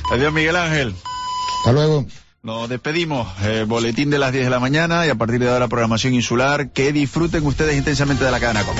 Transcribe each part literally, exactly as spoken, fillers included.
Adiós, Miguel Ángel. Hasta luego. Nos despedimos. Eh, boletín de las diez de la mañana y a partir de ahora programación insular. Que disfruten ustedes intensamente de la cadena COPE.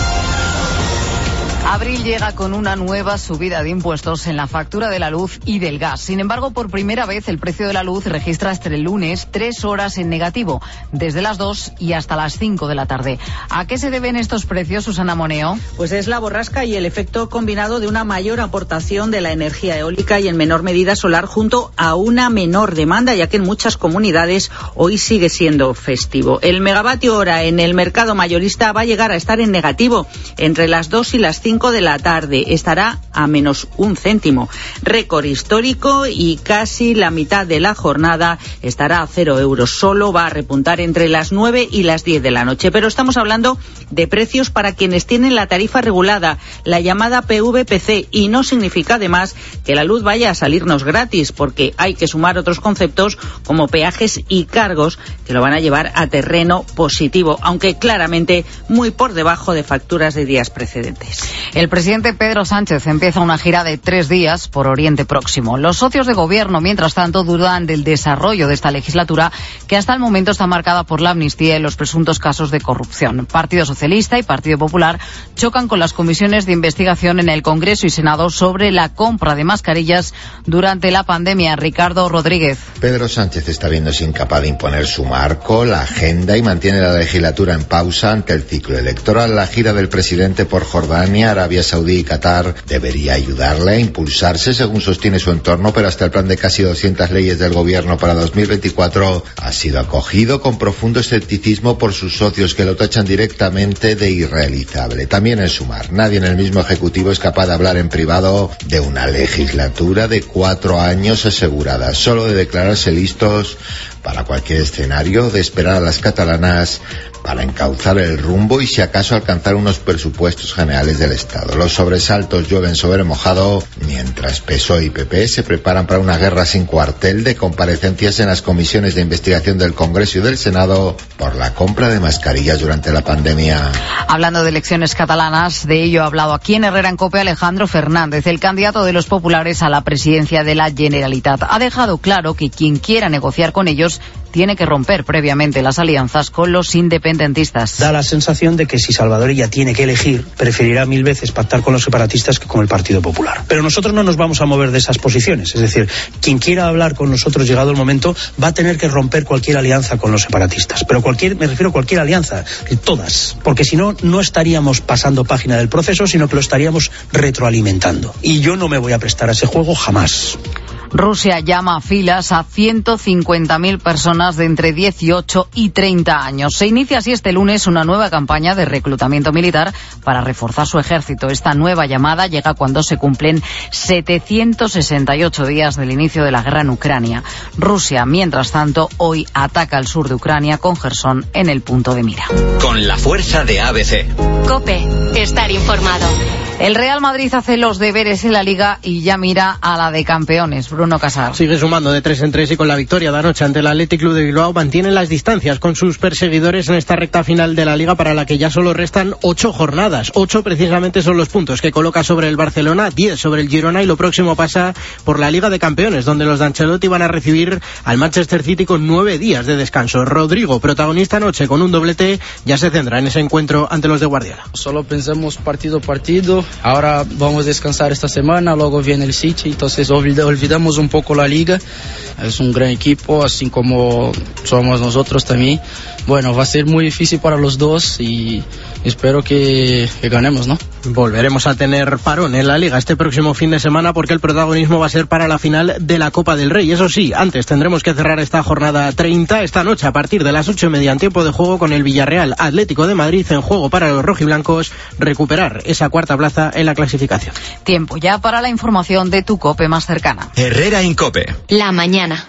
Abril llega con una nueva subida de impuestos en la factura de la luz y del gas. Sin embargo, por primera vez el precio de la luz registra hasta el lunes tres horas en negativo, desde las dos y hasta las cinco de la tarde. ¿A qué se deben estos precios, Susana Moneo? Pues es la borrasca y el efecto combinado de una mayor aportación de la energía eólica y en menor medida solar junto a una menor demanda, ya que en muchas comunidades hoy sigue siendo festivo. El megavatio hora en el mercado mayorista va a llegar a estar en negativo entre las dos y las cinco de la tarde. Estará a menos un céntimo. Récord histórico y casi la mitad de la jornada estará a cero euros. Solo va a repuntar entre las nueve y las diez de la noche. Pero estamos hablando de precios para quienes tienen la tarifa regulada, la llamada P V P C, y no significa además que la luz vaya a salirnos gratis, porque hay que sumar otros conceptos como peajes y cargos que lo van a llevar a terreno positivo, aunque claramente muy por debajo de facturas de días precedentes. El presidente Pedro Sánchez empieza una gira de tres días por Oriente Próximo. Los socios de gobierno, mientras tanto, dudan del desarrollo de esta legislatura, que hasta el momento está marcada por la amnistía y los presuntos casos de corrupción. Partido Socialista y Partido Popular chocan con las comisiones de investigación en el Congreso y Senado sobre la compra de mascarillas durante la pandemia. Ricardo Rodríguez. Pedro Sánchez está viéndose incapaz de imponer su marco, la agenda, y mantiene la legislatura en pausa ante el ciclo electoral. La gira del presidente por Jordania, Arabia Saudí y Qatar debería ayudarle a impulsarse, según sostiene su entorno, pero hasta el plan de casi doscientas leyes del gobierno para dos mil veinticuatro ha sido acogido con profundo escepticismo por sus socios, que lo tachan directamente de irrealizable. También en Sumar, nadie en el mismo ejecutivo es capaz de hablar en privado de una legislatura de cuatro años asegurada, solo de declararse listos para cualquier escenario, de esperar a las catalanas para encauzar el rumbo y si acaso alcanzar unos presupuestos generales del Estado. Los sobresaltos llueven sobre mojado, mientras P S O E y P P se preparan para una guerra sin cuartel de comparecencias en las comisiones de investigación del Congreso y del Senado por la compra de mascarillas durante la pandemia. Hablando de elecciones catalanas, de ello ha hablado aquí en Herrera en COPE Alejandro Fernández, el candidato de los populares a la presidencia de la Generalitat. Ha dejado claro que quien quiera negociar con ellos tiene que romper previamente las alianzas con los independentistas. Da la sensación de que si Salvador Illa tiene que elegir, preferirá mil veces pactar con los separatistas que con el Partido Popular. Pero nosotros no nos vamos a mover de esas posiciones. Es decir, quien quiera hablar con nosotros llegado el momento va a tener que romper cualquier alianza con los separatistas. Pero cualquier, me refiero a cualquier alianza, todas. Porque si no, no estaríamos pasando página del proceso, sino que lo estaríamos retroalimentando. Y yo no me voy a prestar a ese juego jamás. Rusia llama a filas a ciento cincuenta mil personas de entre dieciocho y treinta años. Se inicia así este lunes una nueva campaña de reclutamiento militar para reforzar su ejército. Esta nueva llamada llega cuando se cumplen setecientos sesenta y ocho días del inicio de la guerra en Ucrania. Rusia, mientras tanto, hoy ataca al sur de Ucrania con Jersón en el punto de mira. Con la fuerza de A B C. COPE, estar informado. El Real Madrid hace los deberes en la Liga y ya mira a la de campeones. Bruno Casar. Sigue sumando de tres en tres y con la victoria de anoche ante el Athletic Club de Bilbao mantiene las distancias con sus perseguidores en esta recta final de la Liga, para la que ya solo restan ocho jornadas. Ocho precisamente son los puntos que coloca sobre el Barcelona, diez sobre el Girona, y lo próximo pasa por la Liga de Campeones, donde los de Ancelotti van a recibir al Manchester City con nueve días de descanso. Rodrigo, protagonista anoche con un doblete, ya se centra en ese encuentro ante los de Guardiola. Solo pensamos partido a partido. Ahora vamos a descansar esta semana, luego viene el City, entonces olvidamos un poco la Liga. Es un gran equipo, así como somos nosotros también. Bueno, va a ser muy difícil para los dos y espero que, que ganemos, ¿no? Volveremos a tener parón en la Liga este próximo fin de semana, porque el protagonismo va a ser para la final de la Copa del Rey. Eso sí, antes tendremos que cerrar esta jornada treinta esta noche a partir de las ocho y media en tiempo de juego, con el Villarreal Atlético de Madrid en juego para los rojiblancos recuperar esa cuarta plaza en la clasificación. Tiempo ya para la información de tu COPE más cercana. Herrera en COPE. La mañana.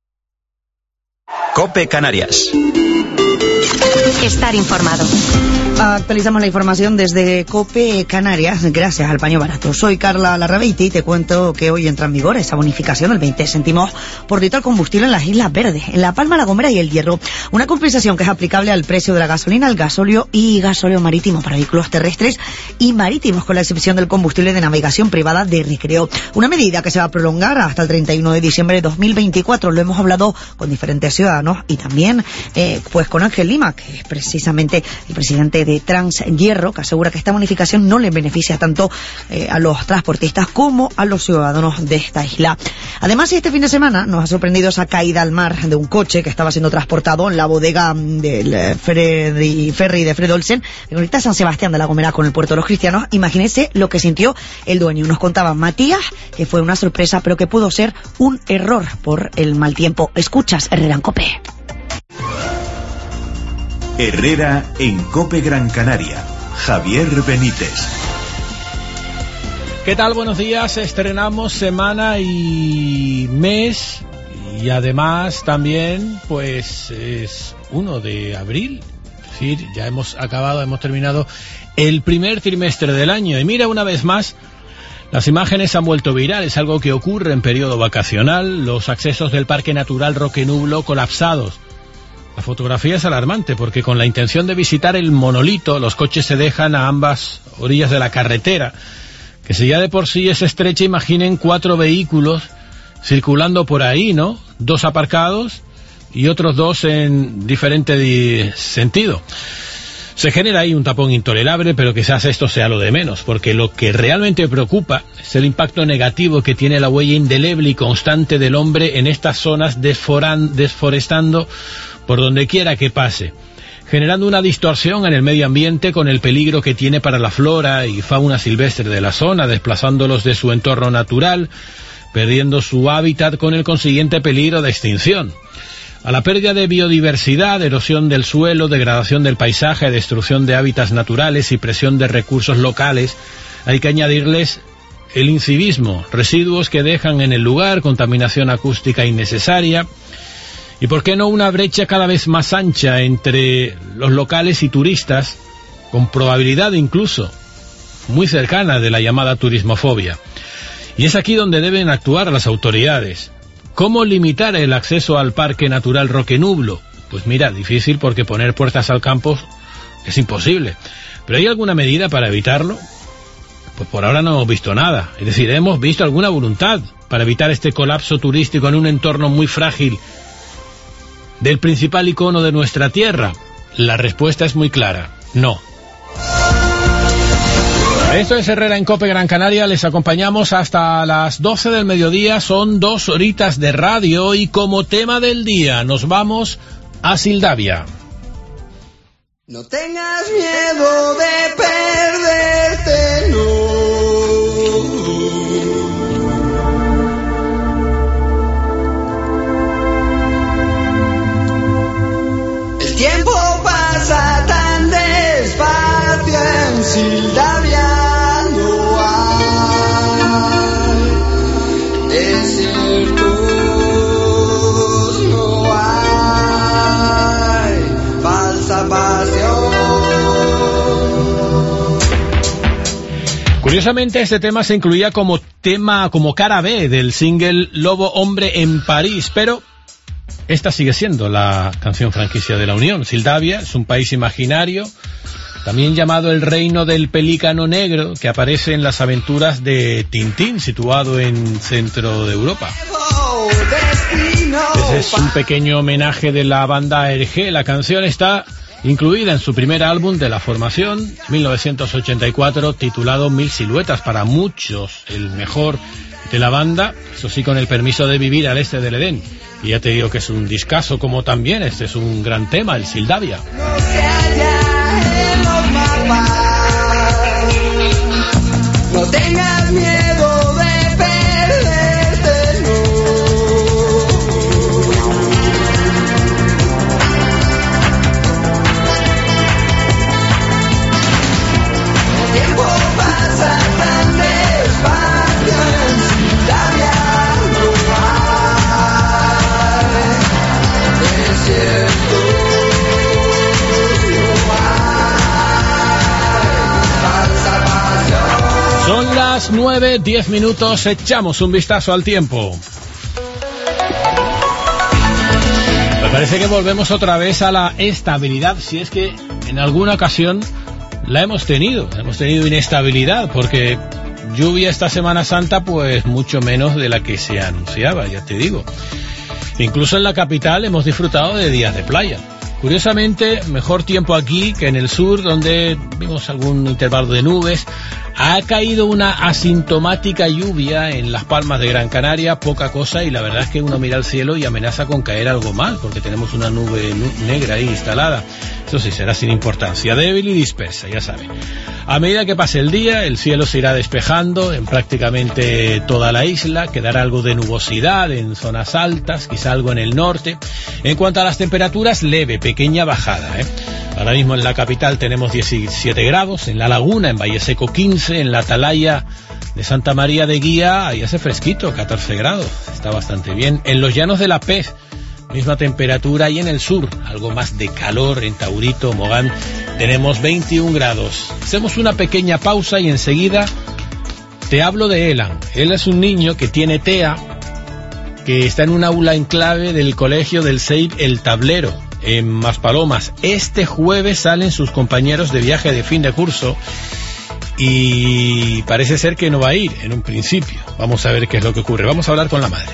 COPE Canarias. Estar informado. Actualizamos la información desde COPE Canarias, gracias al paño barato. Soy Carla Larrabeiti y te cuento que hoy entra en vigor esa bonificación del veinte céntimos por litro al combustible en las Islas Verdes, en La Palma, La Gomera y El Hierro. Una compensación que es aplicable al precio de la gasolina, al gasóleo y gasóleo marítimo para vehículos terrestres y marítimos, con la excepción del combustible de navegación privada de recreo. Una medida que se va a prolongar hasta el treinta y uno de diciembre de dos mil veinticuatro. Lo hemos hablado con diferentes ciudadanos y también eh, pues con Ángel Lima, que es precisamente el presidente de Transhierro, que asegura que esta bonificación no le beneficia tanto eh, a los transportistas como a los ciudadanos de esta isla. Además, este fin de semana nos ha sorprendido esa caída al mar de un coche que estaba siendo transportado en la bodega del ferry, ferry de Fred Olsen, en ahorita San Sebastián de la Gomera, con el puerto de los Cristianos. Imagínense lo que sintió el dueño. Nos contaba Matías que fue una sorpresa, pero que pudo ser un error por el mal tiempo. Escuchas Herrera en COPE. Herrera en COPE Gran Canaria. Javier Benítez. ¿Qué tal? Buenos días. Estrenamos semana y mes y además también pues es uno de abril. Es decir, ya hemos acabado, hemos terminado el primer trimestre del año y mira, una vez más las imágenes se han vuelto virales, algo que ocurre en periodo vacacional, los accesos del Parque Natural Roque Nublo colapsados. La fotografía es alarmante porque con la intención de visitar el monolito, los coches se dejan a ambas orillas de la carretera, que si ya de por sí es estrecha, imaginen cuatro vehículos circulando por ahí, ¿no? Dos aparcados y otros dos en diferente di- sentido. Se genera ahí un tapón intolerable, pero quizás esto sea lo de menos, porque lo que realmente preocupa es el impacto negativo que tiene la huella indeleble y constante del hombre en estas zonas, desforan- desforestando por donde quiera que pase, generando una distorsión en el medio ambiente con el peligro que tiene para la flora y fauna silvestre de la zona, desplazándolos de su entorno natural, perdiendo su hábitat con el consiguiente peligro de extinción. A la pérdida de biodiversidad, erosión del suelo, degradación del paisaje, destrucción de hábitats naturales y presión de recursos locales, hay que añadirles el incivismo, residuos que dejan en el lugar, contaminación acústica innecesaria, y por qué no una brecha cada vez más ancha entre los locales y turistas, con probabilidad incluso muy cercana de la llamada turismofobia. Y es aquí donde deben actuar las autoridades. ¿Cómo limitar el acceso al Parque Natural Roque Nublo? Pues mira, difícil porque poner puertas al campo es imposible. ¿Pero hay alguna medida para evitarlo? Pues por ahora no hemos visto nada. Es decir, hemos visto alguna voluntad para evitar este colapso turístico en un entorno muy frágil del principal icono de nuestra tierra. La respuesta es muy clara: no. Esto es Herrera en COPE Gran Canaria, les acompañamos hasta las doce del mediodía, son dos horitas de radio y como tema del día nos vamos a Sildavia. No tengas miedo de perderte, no. El tiempo pasa tan despacio en Sildavia. Curiosamente, este tema se incluía como tema, como cara B del single Lobo Hombre en París, pero esta sigue siendo la canción franquicia de la Unión. Sildavia es un país imaginario, también llamado el Reino del Pelícano Negro, que aparece en las aventuras de Tintín, situado en centro de Europa. Ese es un pequeño homenaje de la banda R G. La canción está incluida en su primer álbum de la formación, mil novecientos ochenta y cuatro, titulado Mil Siluetas, para muchos el mejor de la banda, eso sí, con el permiso de Vivir al Este del Edén. Y ya te digo que es un discazo, como también este es un gran tema, el Sildavia. No tengas miedo de perderte, no. El tiempo pasa tan despacio en Sildavia, no hay desierto, no hay Las nueve, diez minutos, echamos un vistazo al tiempo. Me parece que volvemos otra vez a la estabilidad, si es que en alguna ocasión la hemos tenido. Hemos tenido inestabilidad, porque lluvia esta Semana Santa, pues mucho menos de la que se anunciaba, ya te digo. Incluso en la capital hemos disfrutado de días de playa. Curiosamente, mejor tiempo aquí que en el sur, donde vimos algún intervalo de nubes. Ha caído una asintomática lluvia en Las Palmas de Gran Canaria, poca cosa, y la verdad es que uno mira al cielo y amenaza con caer algo mal, porque tenemos una nube negra ahí instalada. Eso sí, será sin importancia, débil y dispersa, ya saben. A medida que pase el día, el cielo se irá despejando en prácticamente toda la isla, quedará algo de nubosidad en zonas altas, quizá algo en el norte. En cuanto a las temperaturas, leve, pequeña bajada, ¿eh? Ahora mismo en la capital tenemos diecisiete grados, en La Laguna, en Valle Seco quince, en la Atalaya de Santa María de Guía, ahí hace fresquito, catorce grados, está bastante bien. En los llanos de La Pez, misma temperatura, y en el sur, algo más de calor, en Taurito, Mogán, tenemos veintiún grados. Hacemos una pequeña pausa y enseguida te hablo de Elan. Él es un niño que tiene T E A, que está en un aula en clave del colegio del S E I P El Tablero, en Maspalomas. Este jueves salen sus compañeros de viaje de fin de curso y parece ser que no va a ir en un principio. Vamos a ver qué es lo que ocurre. Vamos a hablar con la madre.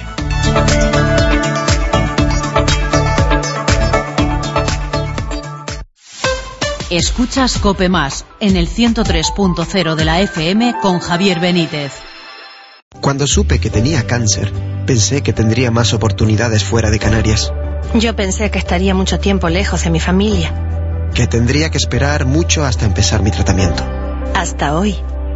Escuchas COPE Más en el ciento tres punto cero de la F M con Javier Benítez. Cuando supe que tenía cáncer, pensé que tendría más oportunidades fuera de Canarias. Yo pensé que estaría mucho tiempo lejos de mi familia. Que tendría que esperar mucho hasta empezar mi tratamiento. Hasta hoy.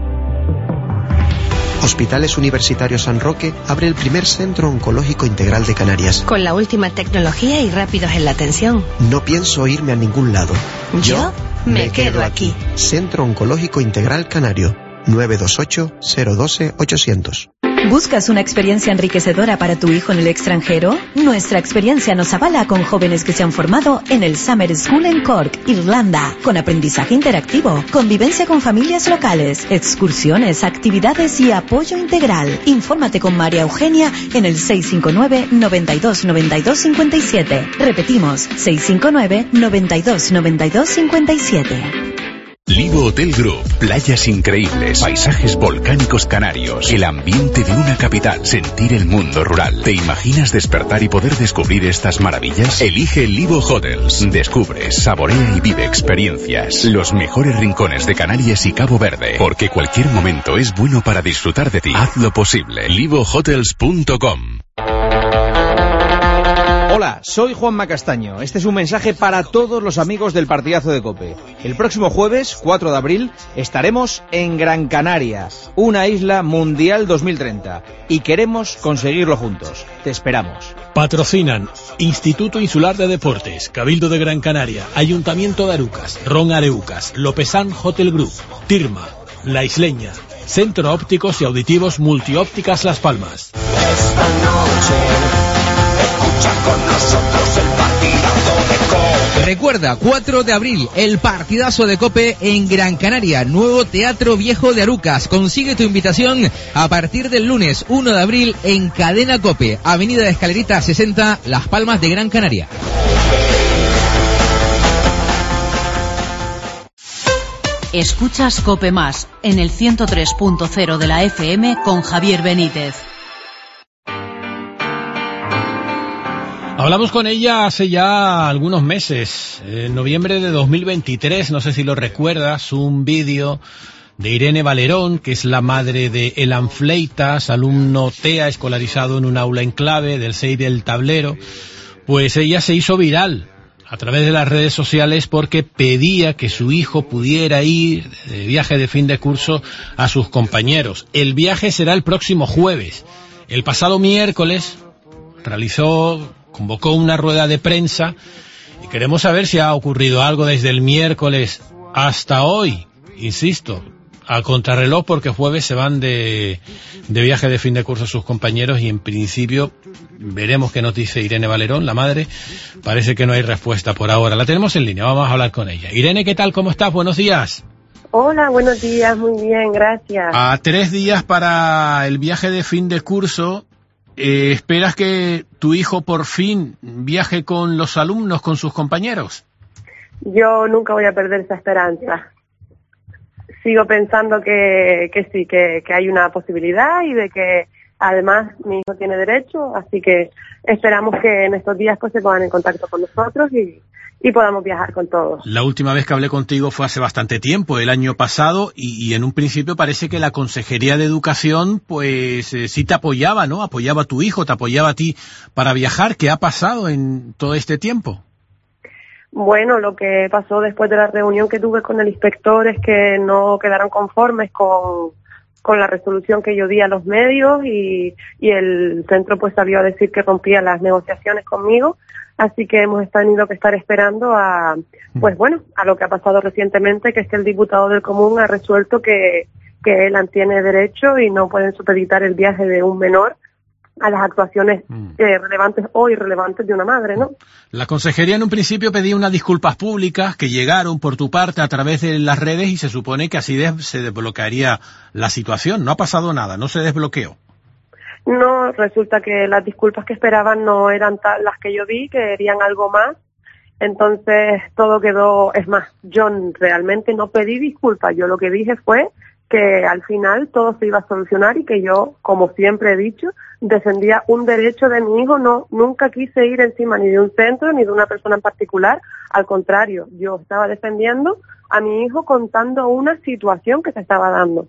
Hospitales Universitarios San Roque abre el primer centro oncológico integral de Canarias. Con la última tecnología y rápidos en la atención. No pienso irme a ningún lado. Yo me quedo aquí. Centro Oncológico Integral Canario. nueve dos ocho, cero uno dos, ochocientos. ¿Buscas una experiencia enriquecedora para tu hijo en el extranjero? Nuestra experiencia nos avala con jóvenes que se han formado en el Summer School en Cork, Irlanda, con aprendizaje interactivo, convivencia con familias locales, excursiones, actividades y apoyo integral. Infórmate con María Eugenia en el seis cinco nueve, noventa y dos, noventa y dos, cincuenta y siete. Repetimos, seis cinco nueve, noventa y dos, noventa y dos, cincuenta y siete. Livo Hotel Group, playas increíbles, paisajes volcánicos canarios, el ambiente de una capital, sentir el mundo rural. ¿Te imaginas despertar y poder descubrir estas maravillas? Elige Livo Hotels. Descubre, saborea y vive experiencias. Los mejores rincones de Canarias y Cabo Verde, porque cualquier momento es bueno para disfrutar de ti. Hazlo posible. livo hotels punto com. Hola, soy Juanma Castaño. Este es un mensaje para todos los amigos del partidazo de COPE. El próximo jueves, cuatro de abril, estaremos en Gran Canaria, una isla mundial dos mil treinta, y queremos conseguirlo juntos. Te esperamos. Patrocinan Instituto Insular de Deportes, Cabildo de Gran Canaria, Ayuntamiento de Arucas, Ron Areucas, Lopezán Hotel Group, Tirma, La Isleña, Centro Ópticos y Auditivos Multiópticas Las Palmas. Esta noche con nosotros el partidazo de COPE. Recuerda, cuatro de abril, el partidazo de COPE en Gran Canaria, nuevo Teatro Viejo de Arucas. Consigue tu invitación a partir del lunes uno de abril en Cadena COPE, Avenida de Escalerita sesenta, Las Palmas de Gran Canaria. Escuchas COPE Más en el ciento tres punto cero de la F M con Javier Benítez. Hablamos con ella hace ya algunos meses, en noviembre de dos mil veintitrés, no sé si lo recuerdas, un vídeo de Irene Valerón, que es la madre de Elan Fleitas, alumno T E A escolarizado en un aula en clave del S E I P El Tablero. Pues ella se hizo viral a través de las redes sociales porque pedía que su hijo pudiera ir de viaje de fin de curso a sus compañeros. El viaje será el próximo jueves. El pasado miércoles realizó... convocó una rueda de prensa y queremos saber si ha ocurrido algo desde el miércoles hasta hoy. Insisto, a contrarreloj, porque jueves se van de, de viaje de fin de curso sus compañeros y en principio veremos qué nos dice Irene Valerón, la madre. Parece que no hay respuesta por ahora. La tenemos en línea, vamos a hablar con ella. Irene, ¿qué tal? ¿Cómo estás? Buenos días. Hola, buenos días, muy bien, gracias. A tres días para el viaje de fin de curso, eh, ¿esperas que tu hijo por fin viaje con los alumnos, con sus compañeros? Yo nunca voy a perder esa esperanza. Sigo pensando que, que sí, que, que hay una posibilidad y de que además mi hijo tiene derecho, así que esperamos que en estos días pues se pongan en contacto con nosotros y, y podamos viajar con todos. La última vez que hablé contigo fue hace bastante tiempo, el año pasado, y, y en un principio parece que la Consejería de Educación pues eh, sí te apoyaba, ¿no? Apoyaba a tu hijo, te apoyaba a ti para viajar. ¿Qué ha pasado en todo este tiempo? Bueno, lo que pasó después de la reunión que tuve con el inspector es que no quedaron conformes con, con la resolución que yo di a los medios y, y el centro pues salió a decir que rompía las negociaciones conmigo, así que hemos tenido que estar esperando a, pues bueno, a lo que ha pasado recientemente, que es que el diputado del Común ha resuelto que, que él tiene derecho y no pueden supeditar el viaje de un menor a las actuaciones eh, relevantes o irrelevantes de una madre, ¿no? La consejería en un principio pedía unas disculpas públicas que llegaron por tu parte a través de las redes y se supone que así de, se desbloquearía la situación. No ha pasado nada, no se desbloqueó. No, resulta que las disculpas que esperaban no eran tal, las que yo di, que querían algo más. Entonces todo quedó, es más, yo realmente no pedí disculpas, yo lo que dije fue que al final todo se iba a solucionar y que yo, como siempre he dicho, defendía un derecho de mi hijo, no, nunca quise ir encima ni de un centro ni de una persona en particular, al contrario, yo estaba defendiendo a mi hijo contando una situación que se estaba dando.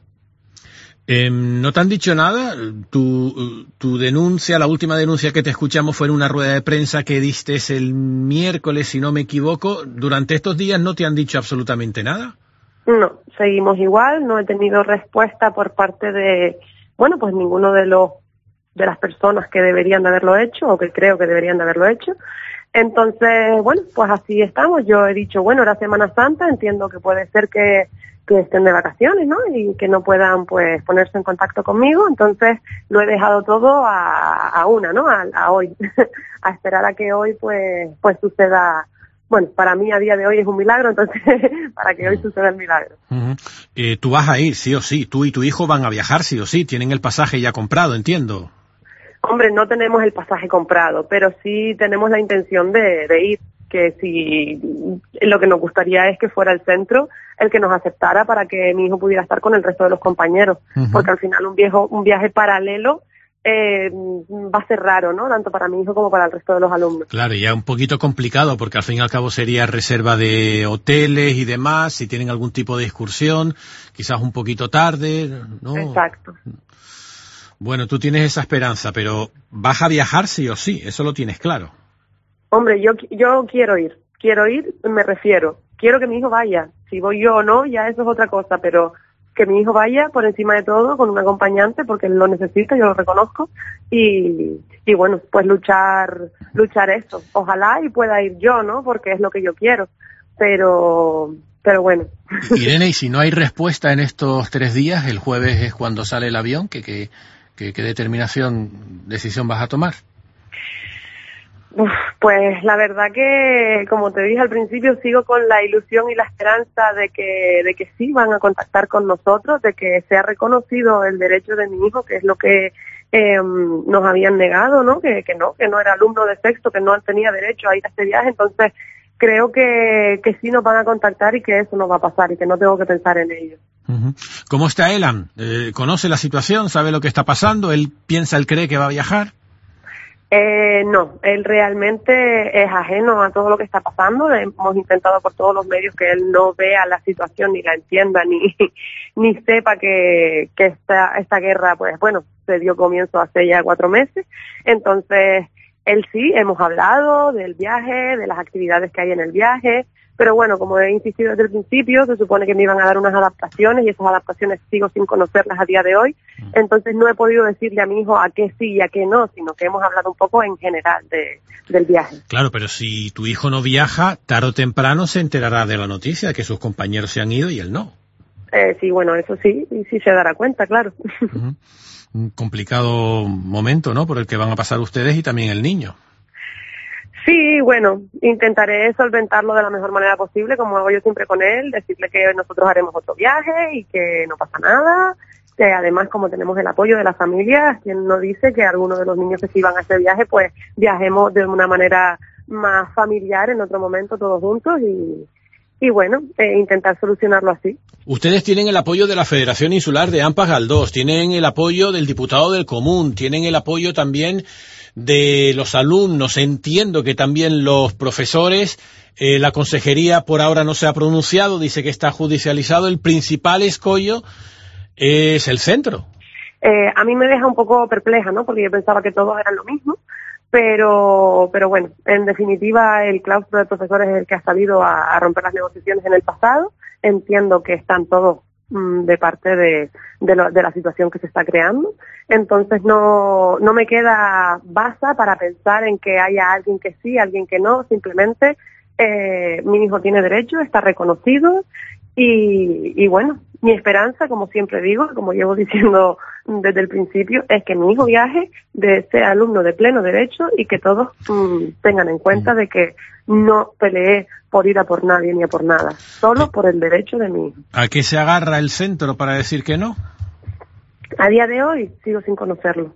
Eh, ¿No te han dicho nada? Tu, tu denuncia, la última denuncia que te escuchamos fue en una rueda de prensa que diste el miércoles, si no me equivoco. ¿Durante estos días no te han dicho absolutamente nada? No, seguimos igual, no he tenido respuesta por parte de, bueno, pues ninguno de los de las personas que deberían de haberlo hecho o que creo que deberían de haberlo hecho. Entonces, bueno, pues así estamos. Yo he dicho, bueno, era Semana Santa, entiendo que puede ser que, que estén de vacaciones, ¿no? Y que no puedan, pues, ponerse en contacto conmigo. Entonces, lo he dejado todo a, a una, ¿no? A, a hoy, a esperar a que hoy, pues, pues suceda. Bueno, para mí a día de hoy es un milagro, entonces para que hoy suceda el milagro. Uh-huh. Eh, tú vas a ir, sí o sí, tú y tu hijo van a viajar, sí o sí, tienen el pasaje ya comprado, entiendo. Hombre, no tenemos el pasaje comprado, pero sí tenemos la intención de, de ir, que si lo que nos gustaría es que fuera el centro el que nos aceptara para que mi hijo pudiera estar con el resto de los compañeros, uh-huh. Porque al final un, viejo, un viaje paralelo Eh, va a ser raro, ¿no? Tanto para mi hijo como para el resto de los alumnos. Claro, y ya un poquito complicado porque al fin y al cabo sería reserva de hoteles y demás, si tienen algún tipo de excursión, quizás un poquito tarde, ¿no? Exacto. Bueno, tú tienes esa esperanza, pero ¿vas a viajar sí o sí? Eso lo tienes claro. Hombre, yo, yo quiero ir, quiero ir, me refiero, quiero que mi hijo vaya. Si voy yo o no, ya eso es otra cosa, pero que mi hijo vaya por encima de todo con un acompañante porque él lo necesita, yo lo reconozco y, y bueno, pues luchar luchar eso. Ojalá y pueda ir yo, ¿no? Porque es lo que yo quiero, pero pero bueno. Irene, y si no hay respuesta en estos tres días, el jueves es cuando sale el avión, ¿qué, qué, qué, qué determinación, decisión vas a tomar? Uf, pues la verdad que, como te dije al principio, sigo con la ilusión y la esperanza de que de que sí van a contactar con nosotros, de que se ha reconocido el derecho de mi hijo, que es lo que eh, nos habían negado, ¿no? Que, que no, que no era alumno de sexto, que no tenía derecho a ir a este viaje. Entonces, creo que, que sí nos van a contactar y que eso no va a pasar y que no tengo que pensar en ello. Uh-huh. ¿Cómo está Elan? Eh, ¿Conoce la situación? ¿Sabe lo que está pasando? ¿Él piensa, él cree que va a viajar? Eh, no, él realmente es ajeno a todo lo que está pasando. Hemos intentado por todos los medios que él no vea la situación, ni la entienda, ni ni sepa que, que esta, esta guerra, pues bueno, se dio comienzo hace ya cuatro meses. Entonces, él sí, hemos hablado del viaje, de las actividades que hay en el viaje, pero bueno, como he insistido desde el principio, se supone que me iban a dar unas adaptaciones y esas adaptaciones sigo sin conocerlas a día de hoy. Entonces no he podido decirle a mi hijo a qué sí y a qué no, sino que hemos hablado un poco en general de, del viaje. Claro, pero si tu hijo no viaja, tarde o temprano se enterará de la noticia de que sus compañeros se han ido y él no. Eh, sí, bueno, eso sí, y sí se dará cuenta, claro. Uh-huh. Un complicado momento, ¿no?, por el que van a pasar ustedes y también el niño. Sí, bueno, intentaré solventarlo de la mejor manera posible, como hago yo siempre con él, decirle que nosotros haremos otro viaje y que no pasa nada, que además como tenemos el apoyo de la familia, quien nos dice que algunos de los niños que sí van a ese viaje, pues viajemos de una manera más familiar en otro momento todos juntos y, y bueno, eh, intentar solucionarlo así. Ustedes tienen el apoyo de la Federación Insular de Ampas Galdós, tienen el apoyo del diputado del Común, tienen el apoyo también de los alumnos, entiendo que también los profesores, eh, la consejería por ahora no se ha pronunciado, dice que está judicializado, el principal escollo es el centro. Eh, a mí me deja un poco perpleja, ¿no? Porque yo pensaba que todos eran lo mismo, pero pero bueno, en definitiva el claustro de profesores es el que ha salido a, a romper las negociaciones en el pasado, entiendo que están todos de parte de, de, lo, de la situación que se está creando. Entonces no, no me queda base para pensar en que haya alguien que sí, alguien que no, simplemente eh, mi hijo tiene derecho, está reconocido y, y bueno, mi esperanza, como siempre digo, como llevo diciendo desde el principio, es que mi hijo viaje, de ser alumno de pleno derecho y que todos mmm, tengan en cuenta de que no peleé por ir a por nadie ni a por nada, solo por el derecho de mi hijo. ¿A qué se agarra el centro para decir que no? A día de hoy sigo sin conocerlo.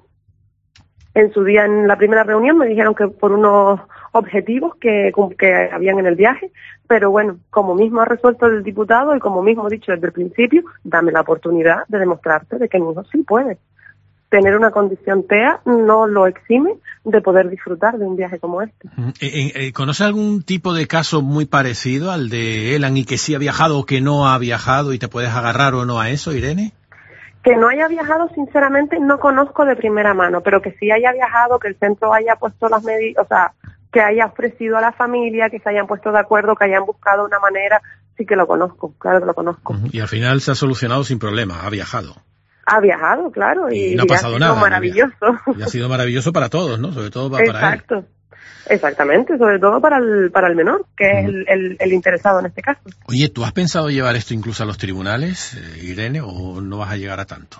En su día, en la primera reunión, me dijeron que por unos objetivos que, que habían en el viaje, pero bueno, como mismo ha resuelto el diputado y como mismo he dicho desde el principio, dame la oportunidad de demostrarte de que mi hijo sí puede. Tener una condición T E A no lo exime de poder disfrutar de un viaje como este. Eh, eh, ¿Conoce algún tipo de caso muy parecido al de Elan y que sí ha viajado o que no ha viajado y te puedes agarrar o no a eso, Irene? Que no haya viajado, sinceramente, no conozco de primera mano, pero que sí haya viajado, que el centro haya puesto las medidas, o sea, que haya ofrecido a la familia, que se hayan puesto de acuerdo, que hayan buscado una manera, sí que lo conozco, claro que lo conozco. Uh-huh. Y al final se ha solucionado sin problema, ha viajado. Ha viajado, claro, y, y no ha pasado y ha sido nada. maravilloso. Y ha sido maravilloso para todos, ¿no? Sobre todo para, para él. Exacto. Exactamente, sobre todo para el para el menor, que uh-huh. es el, el, el interesado en este caso. Oye, ¿tú has pensado llevar esto incluso a los tribunales, eh, Irene, o no vas a llegar a tanto?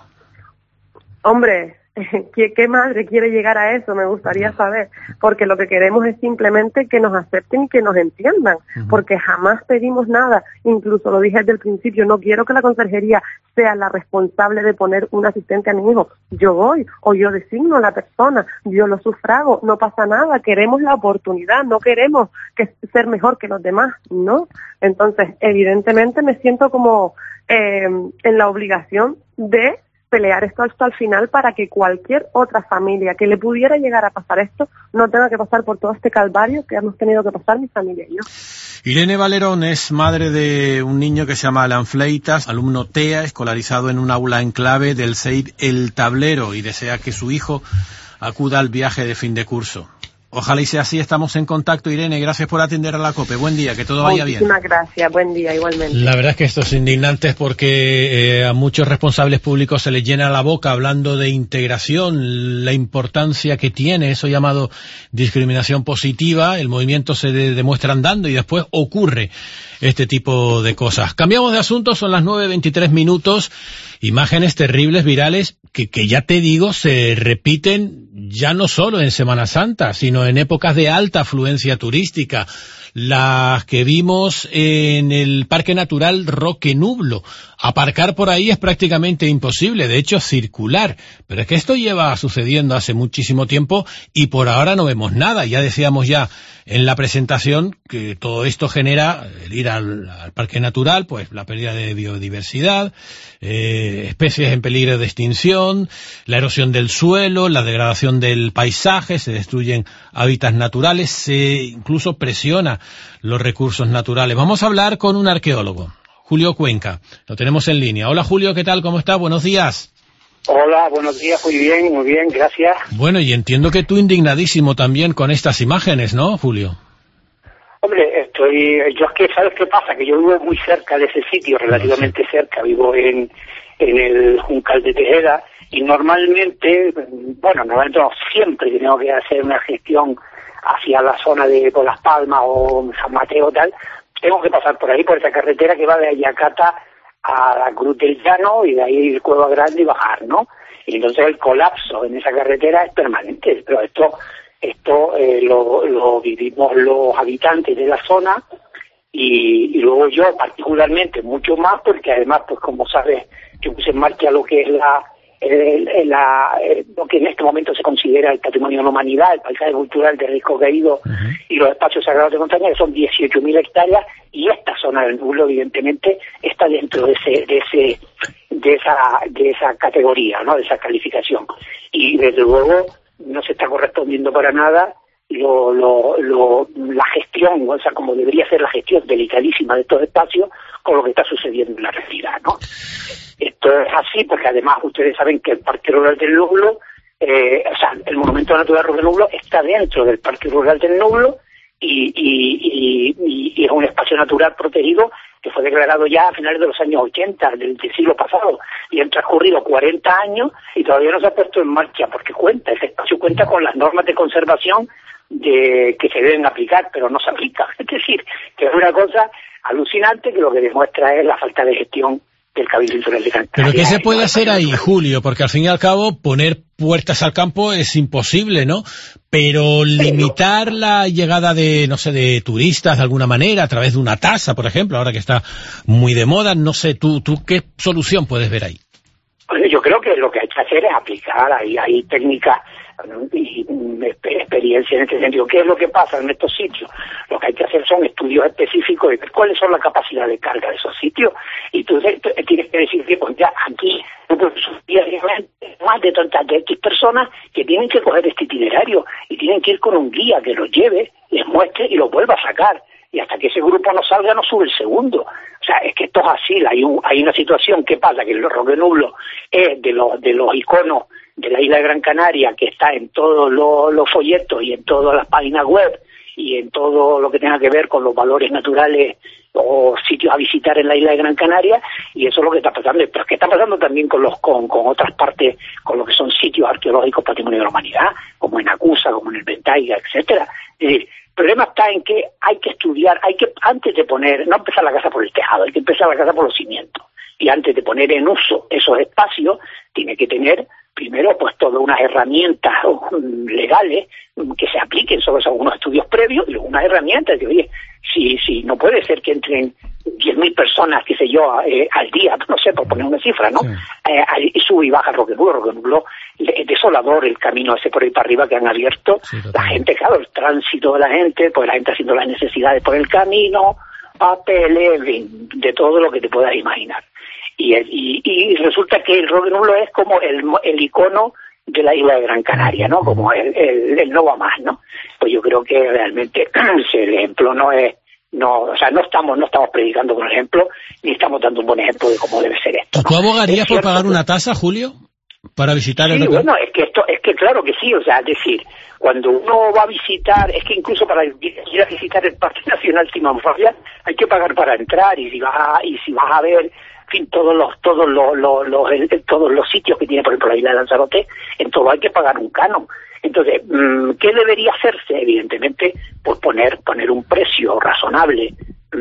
Hombre, ¿qué, ¿qué madre quiere llegar a eso? Me gustaría saber, porque lo que queremos es simplemente que nos acepten y que nos entiendan, uh-huh. porque jamás pedimos nada, incluso lo dije desde el principio, no quiero que la conserjería sea la responsable de poner un asistente a mi hijo, yo voy, o yo designo a la persona, yo lo sufrago, no pasa nada, queremos la oportunidad, no queremos que ser mejor que los demás, ¿no? Entonces, evidentemente me siento como eh, en la obligación de pelear esto hasta el final para que cualquier otra familia que le pudiera llegar a pasar esto no tenga que pasar por todo este calvario que hemos tenido que pasar mi familia y yo. Irene Valerón es madre de un niño que se llama Alan Fleitas, alumno T E A, escolarizado en un aula en clave del C E I El Tablero y desea que su hijo acuda al viaje de fin de curso. Ojalá y sea así, estamos en contacto, Irene, gracias por atender a la COPE, buen día, que todo vaya bien. Muchísimas gracias, buen día, igualmente. La verdad es que esto es indignante porque eh, a muchos responsables públicos se les llena la boca hablando de integración, la importancia que tiene eso llamado discriminación positiva, el movimiento se de, demuestra andando y después ocurre este tipo de cosas. Cambiamos de asunto, son las nueve veintitrés minutos, imágenes terribles, virales, que, que ya te digo, se repiten ya no solo en Semana Santa, sino en épocas de alta afluencia turística. Las que vimos en el Parque Natural Roque Nublo. Aparcar por ahí es prácticamente imposible, de hecho circular. Pero es que esto lleva sucediendo hace muchísimo tiempo y por ahora no vemos nada. Ya decíamos ya en la presentación que todo esto genera, el ir al, al Parque Natural, pues la pérdida de biodiversidad, eh, especies en peligro de extinción, la erosión del suelo, la degradación del paisaje, se destruyen hábitats naturales, se incluso presiona los recursos naturales. Vamos a hablar con un arqueólogo, Julio Cuenca. Lo tenemos en línea. Hola Julio, ¿qué tal? ¿Cómo está? Buenos días. Hola, buenos días, muy bien, muy bien, gracias. Bueno, y entiendo que tú indignadísimo también con estas imágenes, ¿no, Julio? Hombre, estoy, yo es que, ¿sabes qué pasa? Que yo vivo muy cerca de ese sitio, relativamente cerca, vivo en, en el Juncal de Tejeda, y normalmente, bueno, normalmente no, siempre tengo que hacer una gestión hacia la zona de por Las Palmas o San Mateo tal, tengo que pasar por ahí, por esa carretera que va de Ayacata a la Cruz del Llano y de ahí el Cueva Grande y bajar, ¿no? Y entonces el colapso en esa carretera es permanente, pero esto esto eh, lo, lo vivimos los habitantes de la zona y, y luego yo particularmente mucho más, porque además, pues como sabes, yo puse en marcha lo que es la, el, el, la eh, lo que en este momento se considera el patrimonio de la humanidad, el paisaje cultural de Risco Caído uh-huh. y los espacios sagrados de montaña, que son dieciocho mil hectáreas, y esta zona del Nublo evidentemente está dentro de ese de ese de esa de esa categoría, ¿no?, de esa calificación, y desde luego no se está correspondiendo para nada lo, lo, lo, la gestión, o sea, como debería ser la gestión delicadísima de estos espacios con lo que está sucediendo en la realidad, ¿no? Esto es así porque además ustedes saben que el Parque Rural del Nublo, eh, o sea, el Monumento Natural del Nublo está dentro del Parque Rural del Nublo y, y, y, y es un espacio natural protegido que fue declarado ya a finales de los años ochenta del, del siglo pasado, y han transcurrido cuarenta años y todavía no se ha puesto en marcha, porque cuenta, ese espacio cuenta con las normas de conservación de que se deben aplicar, pero no se aplica. Es decir, que es una cosa alucinante que lo que demuestra es la falta de gestión del Cabildo Insular de Gran Canaria. Pero ¿qué se puede hacer ahí, Julio? Porque al fin y al cabo poner puertas al campo es imposible, ¿no? Pero limitar la llegada de, no sé, de turistas de alguna manera, a través de una tasa, por ejemplo, ahora que está muy de moda, no sé, ¿tú, tú qué solución puedes ver ahí? Bueno, yo creo que lo que hay que hacer es aplicar, hay, hay técnicas y experiencia en este sentido. ¿Qué es lo que pasa en estos sitios? Lo que hay que hacer son estudios específicos de cuáles son las capacidades de carga de esos sitios, y tú tienes que decir que pues ya aquí más de tantas de X personas que tienen que coger este itinerario y tienen que ir con un guía que los lleve, les muestre y los vuelva a sacar, y hasta que ese grupo no salga no sube el segundo. O sea, es que esto es así, hay, un, hay una situación que pasa, que el Roque Nublo es de los, de los iconos de la isla de Gran Canaria, que está en todos los, los folletos y en todas las páginas web y en todo lo que tenga que ver con los valores naturales o sitios a visitar en la isla de Gran Canaria, y eso es lo que está pasando. Pero es que está pasando también con los con, con otras partes, con lo que son sitios arqueológicos patrimonio de la humanidad, como en Acusa, como en el Ventaiga, etcétera. Es decir, el problema está en que hay que estudiar, hay que, antes de poner, no empezar la casa por el tejado, hay que empezar la casa por los cimientos. Y antes de poner en uso esos espacios, tiene que tener primero pues todas unas herramientas legales que se apliquen sobre algunos estudios previos, y luego unas herramientas de, oye, si, si no puede ser que entren diez mil personas, qué sé yo, eh, al día, no sé, por poner una cifra, ¿no? Sí. Eh, y sube y baja Roque Nublo, Roque Nublo, es desolador el camino ese por ahí para arriba que han abierto. Sí, la gente, claro, el tránsito de la gente, pues la gente haciendo las necesidades por el camino, papeles, de todo lo que te puedas imaginar. Y, y, y resulta que el Roque Nublo es como el, el icono de la isla de Gran Canaria, ¿no? Como el, el, el no va más, ¿no? Pues yo creo que realmente el ejemplo no es, no, o sea, no estamos, no estamos predicando con el ejemplo, ni estamos dando un buen ejemplo de cómo debe ser esto, ¿no? ¿Tú abogarías por pagar una tasa, Julio, para visitar el sí, Roque? Bueno, es que esto, es que claro que sí, o sea, es decir, cuando uno va a visitar, es que incluso para ir a visitar el Parque Nacional Timanfaya hay que pagar para entrar, y si vas a, y si vas a ver, en fin, todos los todos los, los, los el, todos los sitios que tiene, por ejemplo, la isla de Lanzarote, en todo hay que pagar un canon. Entonces, ¿qué debería hacerse? Evidentemente, pues poner poner un precio razonable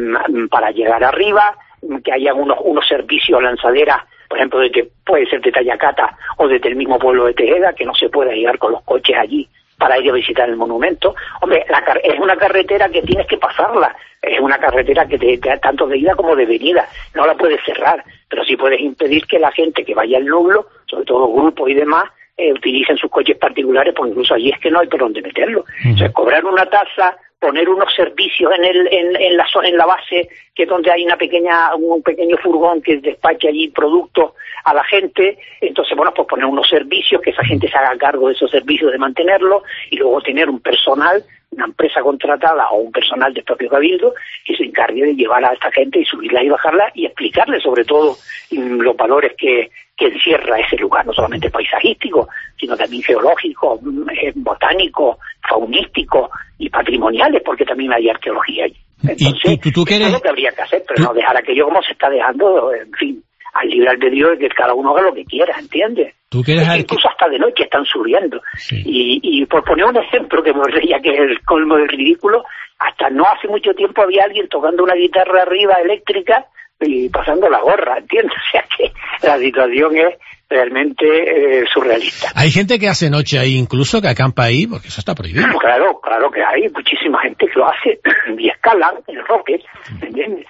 para llegar arriba, que haya unos unos servicios lanzaderas, por ejemplo, de que puede ser de Tayacata o desde el mismo pueblo de Tejeda, que no se pueda llegar con los coches allí para ir a visitar el monumento. Hombre, la car- es una carretera que tienes que pasarla, es una carretera que te, te, tanto de ida como de venida, no la puedes cerrar, pero sí puedes impedir que la gente que vaya al Nublo, sobre todo grupos y demás, eh, utilicen sus coches particulares, porque incluso allí es que no hay por dónde meterlo. Uh-huh. O sea, cobrar una tasa, poner unos servicios en el en, en la zona, en la base, que es donde hay una pequeña un pequeño furgón que despacha allí productos a la gente. Entonces, bueno, pues poner unos servicios, que esa gente se haga cargo de esos servicios, de mantenerlos, y luego tener un personal, una empresa contratada o un personal del propio Cabildo que se encargue de llevar a esta gente y subirla y bajarla, y explicarle sobre todo mmm, los valores que, que encierra ese lugar, no solamente paisajístico, sino también geológico, eh, botánico, faunístico y patrimoniales, porque también hay arqueología allí. Entonces, ¿Y tú, tú, tú eso es lo que habría que hacer, pero ¿tú? No dejar aquello como se está dejando, en fin, al libre albedrío de que cada uno haga lo que quiera, ¿entiendes? ¿Tú quieres es que incluso hasta de noche están subiendo. Sí. Y, y por poner un ejemplo que me reía, que es el colmo del ridículo, hasta no hace mucho tiempo había alguien tocando una guitarra arriba eléctrica y pasando la gorra, ¿entiendes? O sea que la situación es realmente eh, surrealista. Hay gente que hace noche ahí, incluso que acampa ahí, porque eso está prohibido. Claro, claro que hay muchísima gente que lo hace y escalan el roque, ¿entiendes?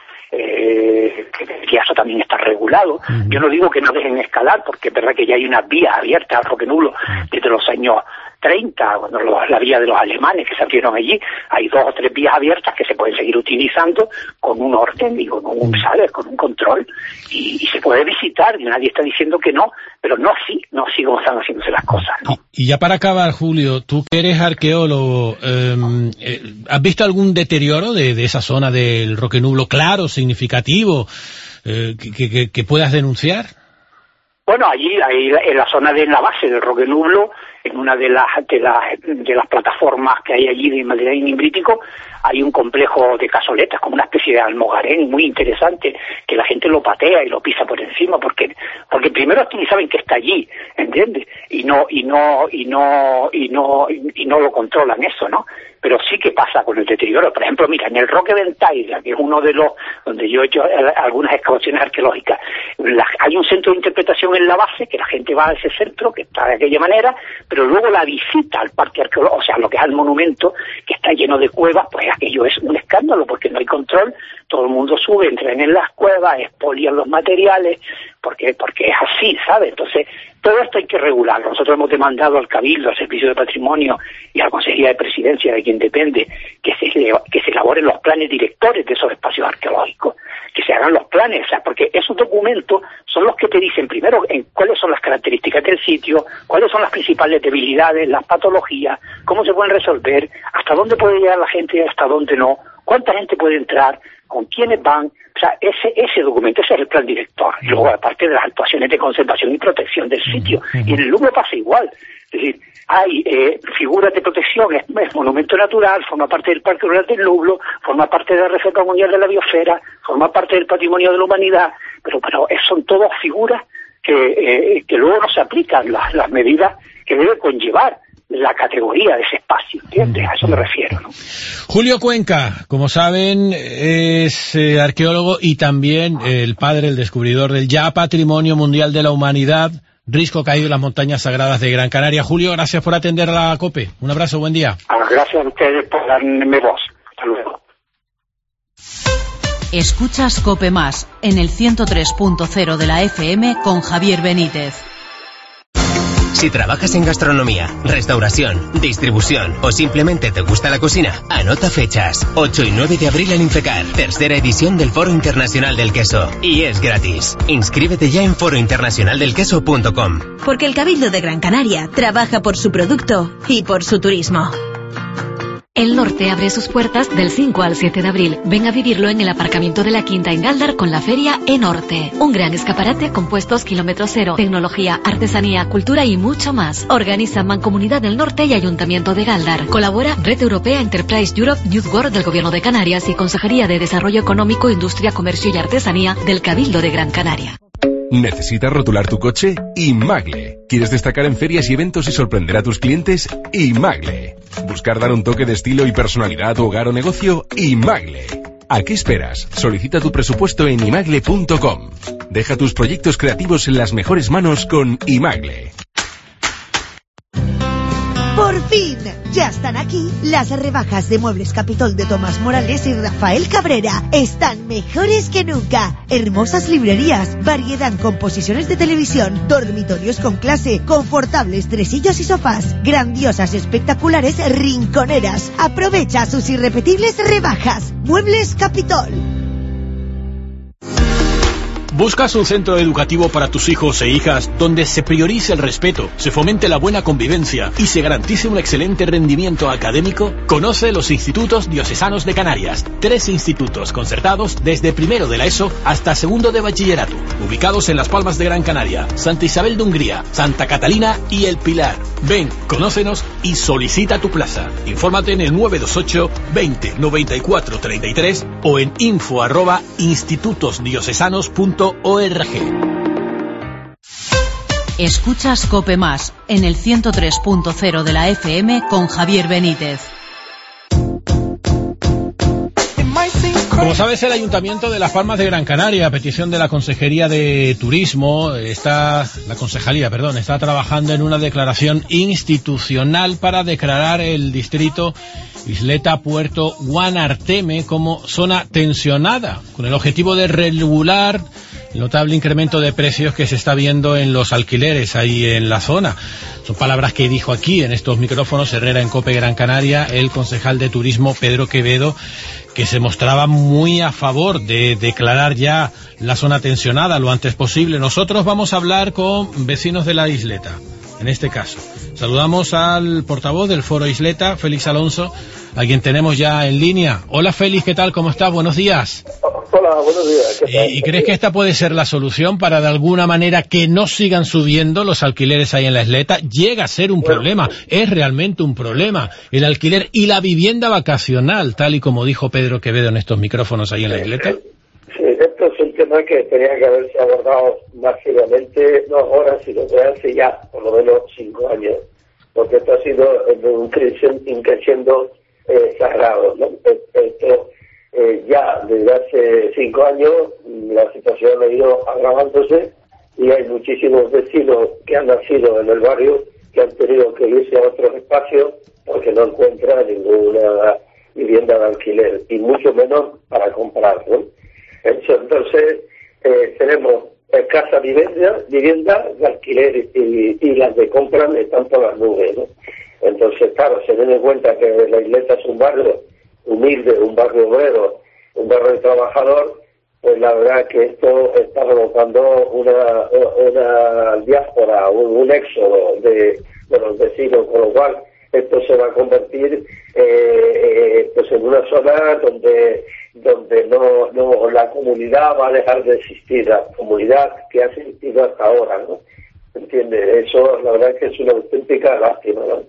Eh, que, que eso también está regulado. Uh-huh. Yo no digo que no dejen escalar, porque es verdad que ya hay unas vías abiertas al Roque Nublo uh-huh. desde los años treinta, cuando lo, la vía de los alemanes que se abrieron allí, hay dos o tres vías abiertas que se pueden seguir utilizando con un orden y con un, ¿sabes? Con un control, y, y se puede visitar, y nadie está diciendo que no, pero no así, no así como están haciéndose las cosas, ¿no? Y, y ya para acabar, Julio, tú que eres arqueólogo, eh, eh, ¿has visto algún deterioro de, de esa zona del Roque Nublo claro, significativo, eh, que, que, que puedas denunciar? Bueno, allí, ahí, en la zona de la base del Roque Nublo, en una de las, de las de las plataformas que hay allí de material imbrítico, hay un complejo de cazoletas, como una especie de almogarén muy interesante, que la gente lo patea y lo pisa por encima, porque porque primero es que ni saben que está allí, ¿entiendes? Y no y no y no y no y no lo controlan eso, ¿no? Pero sí que pasa con el deterioro. Por ejemplo, mira, en el Roque Ventaira, que es uno de los donde yo he hecho algunas excavaciones arqueológicas, la, hay un centro de interpretación en la base, que la gente va a ese centro, que está de aquella manera, pero luego la visita al parque arqueológico, o sea, lo que es el monumento, que está lleno de cuevas, pues aquello es un escándalo, porque no hay control, todo el mundo sube, entran en las cuevas, expolian los materiales, porque porque es así, ¿sabes? Entonces, todo esto hay que regularlo. Nosotros hemos demandado al Cabildo, al Servicio de Patrimonio y a la Consejería de Presidencia, de quien depende, que se, que se elaboren los planes directores de esos espacios arqueológicos, que se hagan los planes, o sea, porque esos documentos son los que te dicen primero en cuáles son las características del sitio, cuáles son las principales debilidades, las patologías, cómo se pueden resolver, hasta dónde puede llegar la gente y hasta dónde no, cuánta gente puede entrar, con quiénes van, o sea, ese ese documento, ese es el plan director. Y luego, aparte de las actuaciones de conservación y protección del sitio. Y en el Nublo pasa igual. Es decir, hay eh, figuras de protección, es, es monumento natural, forma parte del Parque Rural del Nublo, forma parte de la Reserva Mundial de la Biosfera, forma parte del Patrimonio de la Humanidad, pero, pero son todas figuras que, eh, que luego no se aplican las, las medidas que debe conllevar la categoría de ese espacio, ¿entiendes? A eso me refiero, ¿no? Julio Cuenca, como saben, es eh, arqueólogo y también eh, el padre, el descubridor del ya Patrimonio Mundial de la Humanidad, Risco Caído en las Montañas Sagradas de Gran Canaria. Julio, gracias por atender a la COPE. Un abrazo, buen día. Ah, gracias a ustedes por darme voz. Hasta luego. Escuchas COPE Más en el ciento tres punto cero de la F M con Javier Benítez. Si trabajas en gastronomía, restauración, distribución o simplemente te gusta la cocina, anota fechas. ocho y nueve de abril en Infecar, tercera edición del Foro Internacional del Queso. Y es gratis. Inscríbete ya en foro internacional del queso punto com. Porque el Cabildo de Gran Canaria trabaja por su producto y por su turismo. El Norte abre sus puertas del cinco al siete de abril. Ven a vivirlo en el aparcamiento de la Quinta en Galdar con la feria E-Norte. Un gran escaparate con puestos kilómetro cero, tecnología, artesanía, cultura y mucho más. Organiza Mancomunidad del Norte y Ayuntamiento de Galdar. Colabora Red Europea Enterprise Europe Youth World del Gobierno de Canarias y Consejería de Desarrollo Económico, Industria, Comercio y Artesanía del Cabildo de Gran Canaria. ¿Necesitas rotular tu coche? Imagle. ¿Quieres destacar en ferias y eventos y sorprender a tus clientes? Imagle. ¿Buscar dar un toque de estilo y personalidad a tu hogar o negocio? Imagle. ¿A qué esperas? Solicita tu presupuesto en imagle punto com. Deja tus proyectos creativos en las mejores manos con Imagle. Por fin, ya están aquí las rebajas de Muebles Capitol de Tomás Morales y Rafael Cabrera. Están mejores que nunca. Hermosas librerías, variedad en composiciones de televisión, dormitorios con clase, confortables tresillos y sofás, grandiosas y espectaculares rinconeras. Aprovecha sus irrepetibles rebajas. Muebles Capitol. ¿Buscas un centro educativo para tus hijos e hijas donde se priorice el respeto, se fomente la buena convivencia y se garantice un excelente rendimiento académico? Conoce los Institutos Diocesanos de Canarias. Tres institutos concertados desde primero de la ESO hasta segundo de bachillerato, ubicados en Las Palmas de Gran Canaria, Santa Isabel de Hungría, Santa Catalina y El Pilar. Ven, conócenos y solicita tu plaza. Infórmate en el nueve dos ocho veinte noventa y cuatro treinta y tres o en info arroba institutosdiocesanos punto org. Escuchas COPE Más en el ciento tres punto cero de la F M con Javier Benítez. Como sabes, el Ayuntamiento de Las Palmas de Gran Canaria, a petición de la Consejería de Turismo, está, la Concejalía, perdón, está trabajando en una declaración institucional para declarar el distrito Isleta Puerto Guanarteme como zona tensionada, con el objetivo de regular el notable incremento de precios que se está viendo en los alquileres ahí en la zona. Son palabras que dijo aquí en estos micrófonos Herrera en COPE Gran Canaria el concejal de turismo Pedro Quevedo, que se mostraba muy a favor de declarar ya la zona tensionada lo antes posible. Nosotros vamos a hablar con vecinos de la isleta, en este caso. Saludamos al portavoz del Foro Isleta, Félix Alonso, a quien tenemos ya en línea. Hola Félix, ¿qué tal? ¿Cómo estás? Buenos días. Hola, buenos días. ¿Qué tal? ¿Y crees que esta puede ser la solución para de alguna manera que no sigan subiendo los alquileres ahí en la isleta? Llega a ser un problema, es realmente un problema, el alquiler y la vivienda vacacional, tal y como dijo Pedro Quevedo en estos micrófonos ahí en la isleta. Sí, esto es un tema que tenía que haberse abordado más seriamente, no ahora, sino que hace ya por lo menos cinco años, porque esto ha sido un creciendo eh, sagrado, ¿no? Esto eh, ya desde hace cinco años la situación ha ido agravándose y hay muchísimos vecinos que han nacido en el barrio que han tenido que irse a otros espacios porque no encuentran ninguna vivienda de alquiler y mucho menos para comprar, ¿no? Entonces eh, tenemos escasa vivienda, vivienda de alquiler y, y las de compra están por las nubes, ¿no? Entonces, claro, se tiene en cuenta que la isleta es un barrio humilde, un barrio obrero, un barrio trabajador, pues la verdad que esto está provocando una, una diáspora, un, un éxodo de, de los vecinos, con lo cual esto se va a convertir eh, pues en una zona donde donde no, no la comunidad va a dejar de existir, la comunidad que ha existido hasta ahora, ¿no? ¿Entiendes? Eso la verdad que es una auténtica lástima, ¿no?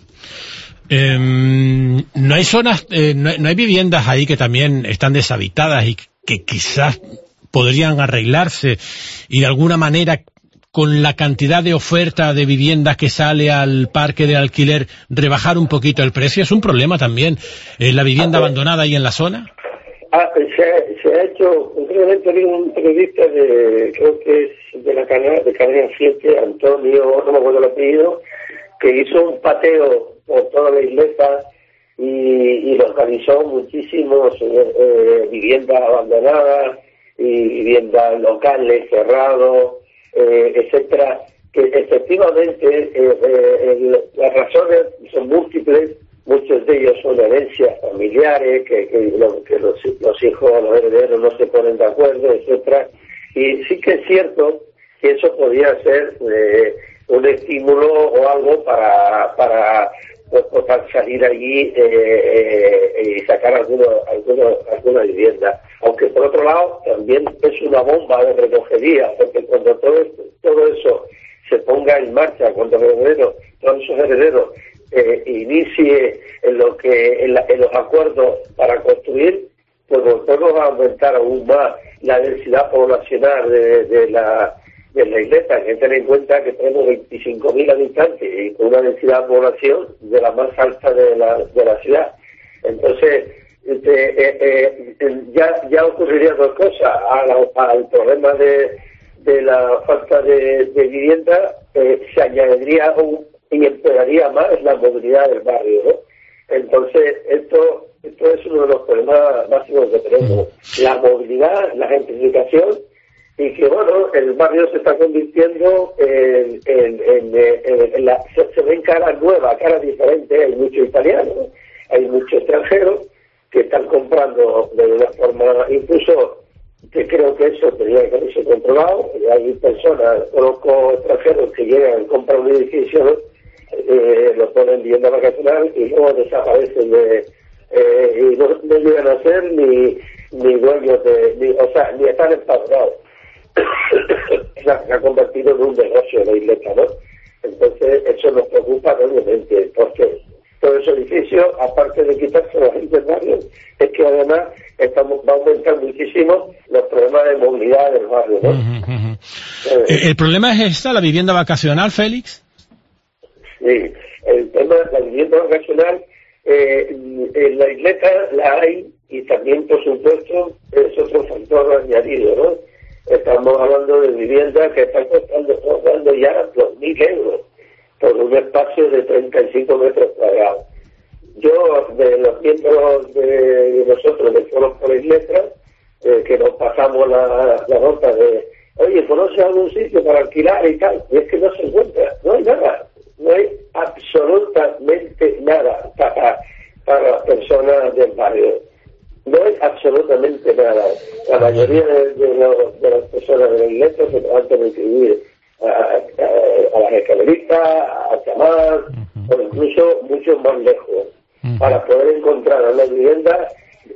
Eh, no hay zonas, eh, no, hay, no hay viviendas ahí que también están deshabitadas y que quizás podrían arreglarse y de alguna manera con la cantidad de oferta de viviendas que sale al parque de alquiler rebajar un poquito el precio. Es un problema también eh, la vivienda abandonada ahí en la zona. Ah, se, se ha hecho, concretamente hay un periodista de, creo que es de la Canarias, de Canarias siete, Antonio, no me acuerdo el apellido, que hizo un pateo por toda la isleta y, y localizó muchísimos eh, eh, viviendas abandonadas y viviendas locales cerradas, eh, etcétera, que efectivamente eh, eh, el, las razones son múltiples. Muchos de ellos son herencias familiares, que, que, lo, que los, los hijos, los herederos no se ponen de acuerdo, etcétera. Y sí que es cierto que eso podría ser eh, un estímulo o algo para para, pues, para salir allí eh, eh, y sacar alguno, alguno, alguna vivienda. Aunque por otro lado también es una bomba de recogería, porque cuando todo, esto, todo eso se ponga en marcha, cuando los herederos, todos esos herederos Eh, inicie en lo que en, la, en los acuerdos para construir, pues volvemos a aumentar aún más la densidad poblacional de, de la de la isleta. Hay que tener en cuenta que tenemos veinticinco mil habitantes y con una densidad de población de la más alta de la de la ciudad. Entonces eh, eh, eh, ya ya ocurrirían dos cosas: al, al problema de de la falta de, de vivienda eh, se añadiría un y empeoraría más la movilidad del barrio, ¿no? Entonces, esto esto es uno de los problemas máximos que tenemos. La movilidad, la gentrificación, y que, bueno, el barrio se está convirtiendo en... en, en, en, en la, se, se ven caras nuevas, caras diferentes. Hay muchos italianos, hay muchos extranjeros que están comprando de una forma, incluso, que creo que eso tendría que haberse controlado. Hay personas, conozco extranjeros que llegan, compran un edificio, ¿no? Eh, lo ponen en vivienda vacacional y luego desaparecen de eh, y no, no llegan a ser ni ni dueños de ni, o sea, ni están empadronados. Se ha convertido en un negocio la isleta, ¿no? Entonces eso nos preocupa enormemente, porque todos esos edificios, aparte de quitarse a la gente del barrio, es que además estamos, va a aumentar muchísimo los problemas de movilidad del barrio, ¿no? Uh-huh, uh-huh. Eh, ¿El problema es esta, la vivienda vacacional, Félix? Sí, el tema de la vivienda vacacional, eh, en la isleta la hay y también, por supuesto, es otro factor añadido, ¿no? Estamos hablando de viviendas que están costando, costando ya dos mil euros por un espacio de treinta y cinco metros cuadrados. Yo, de los miembros de nosotros del Foro por las Letras, eh, que nos pasamos la, la nota de, oye, ¿conoce algún sitio para alquilar y tal? Y es que no se encuentra, no hay nada, no hay absolutamente nada para, para las personas del barrio. No hay absolutamente nada. La mayoría de, de, los, de las personas de la iglesia se van a inscribir a, a, a las escaleristas, a llamar, uh-huh. o incluso mucho más lejos, uh-huh. para poder encontrar una vivienda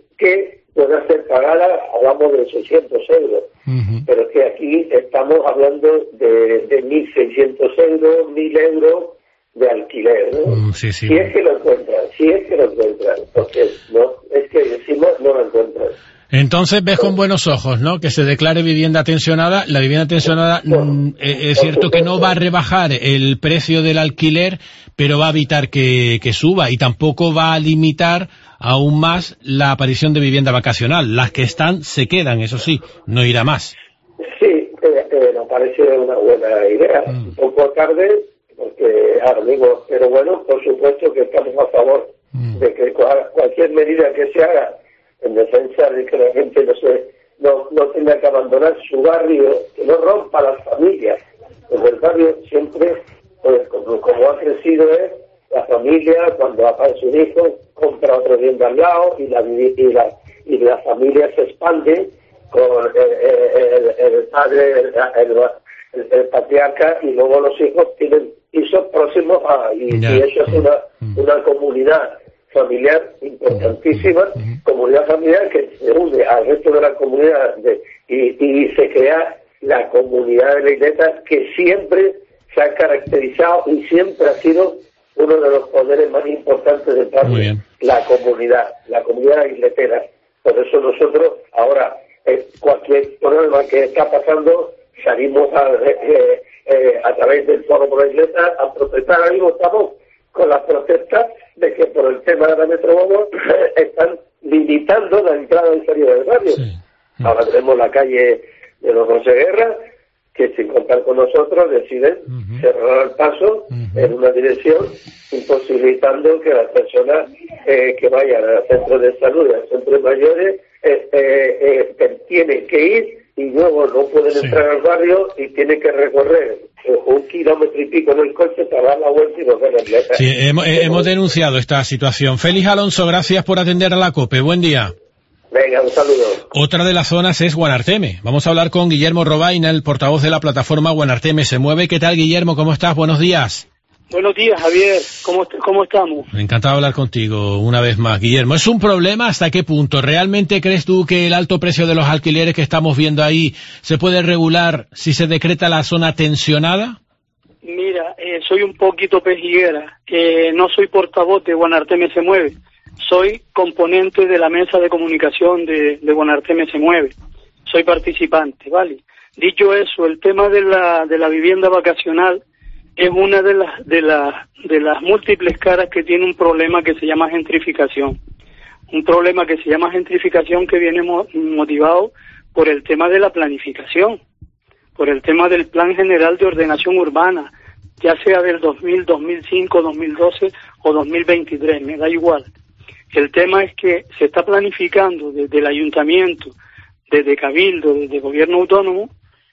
que pueda ser pagada, hablamos de ochocientos euros. Uh-huh. Pero es que aquí estamos hablando de, de mil seiscientos euros, mil euros de alquiler, ¿no? Mm, sí, sí. Si es que lo encuentran, si es que lo encuentran, porque no, es que encima no lo encuentran. Entonces ves con buenos ojos, ¿no?, que se declare vivienda tensionada. La vivienda tensionada mm, es cierto que no va a rebajar el precio del alquiler, pero va a evitar que, que suba, y tampoco va a limitar aún más la aparición de vivienda vacacional. Las que están se quedan, eso sí, no irá más. Sí, eh, eh, me parece una buena idea. Mm. Un poco tarde, porque ahora mismo, pero bueno, por supuesto que estamos a favor mm. de que cual, cualquier medida que se haga en defensa de que la gente no se no, no tenga que abandonar su barrio, que no rompa las familias. Porque el barrio siempre, pues como, como ha crecido es, la familia cuando aparece un hijo compra otro bien de al lado y la, y la, y la familia se expande con el, el, el padre, el, el, el, el patriarca, y luego los hijos tienen pisos próximos a, y, yeah. y eso es una, una comunidad familiar importantísima, uh-huh. comunidad familiar que se une al resto de la comunidad de, y, y se crea la comunidad de la isleta, que siempre se ha caracterizado y siempre ha sido uno de los poderes más importantes del país, la comunidad, la comunidad isletera. Por eso nosotros ahora, eh, cualquier problema que está pasando, salimos a, eh, eh, a través del Foro por la Isleta a protestar. Ahora mismo estamos con las protestas de que por el tema de la Metrobono están limitando la entrada y salida del barrio. Sí. Ahora tenemos la calle de los José Guerra, que sin contar con nosotros deciden uh-huh. cerrar el paso uh-huh. en una dirección, imposibilitando que las personas eh, que vayan al centro de salud y al centro de mayores eh, eh, eh, tienen que ir y luego no pueden sí. entrar al barrio y tienen que recorrer eh, un kilómetro y pico en el coche para dar la vuelta y volver a la Sí, hemos, eh, hemos denunciado esta situación. Félix Alonso, gracias por atender a la COPE. Buen día. Venga, un saludo. Otra de las zonas es Guanarteme. Vamos a hablar con Guillermo Robaina, el portavoz de la plataforma Guanarteme se mueve. ¿Qué tal, Guillermo? ¿Cómo estás? Buenos días. Buenos días, Javier. ¿Cómo, cómo estamos? Encantado de hablar contigo una vez más, Guillermo. ¿Es un problema? ¿Hasta qué punto? ¿Realmente crees tú que el alto precio de los alquileres que estamos viendo ahí se puede regular si se decreta la zona tensionada? Mira, eh, soy un poquito pejiguera. Eh, no soy portavoz de Guanarteme se mueve. Soy componente de la mesa de comunicación de, de Guanarteme se mueve. Soy participante, ¿vale? Dicho eso, el tema de la de la vivienda vacacional es una de las de las de las múltiples caras que tiene un problema que se llama gentrificación. Un problema que se llama gentrificación que viene mo- motivado por el tema de la planificación, por el tema del Plan General de Ordenación Urbana, ya sea del dos mil, dos mil cinco, dos mil doce o dos mil veintitrés, me da igual. El tema es que se está planificando desde el ayuntamiento, desde Cabildo, desde gobierno autónomo,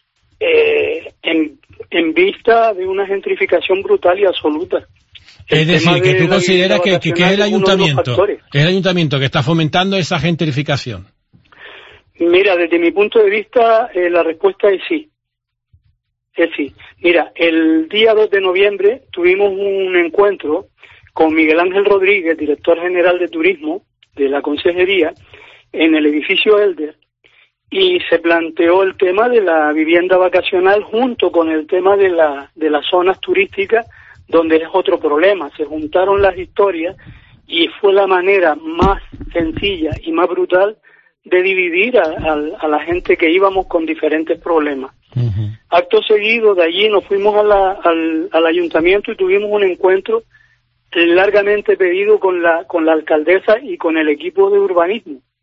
eh, en, en vista de una gentrificación brutal y absoluta. El es decir, que tú consideras que, que, que es el ayuntamiento, es el ayuntamiento que está fomentando esa gentrificación. Mira, desde mi punto de vista, eh, la respuesta es sí. Es sí. Mira, el día dos de noviembre tuvimos un encuentro con Miguel Ángel Rodríguez, director general de turismo de la consejería, en el edificio Elder, y se planteó el tema de la vivienda vacacional junto con el tema de la de las zonas turísticas, donde es otro problema. Se juntaron las historias y fue la manera más sencilla y más brutal de dividir a, a, a la gente que íbamos con diferentes problemas. Uh-huh. Acto seguido, de allí nos fuimos a la, al, al ayuntamiento y tuvimos un encuentro largamente pedido con la con la alcaldesa y con el equipo de urbanismo.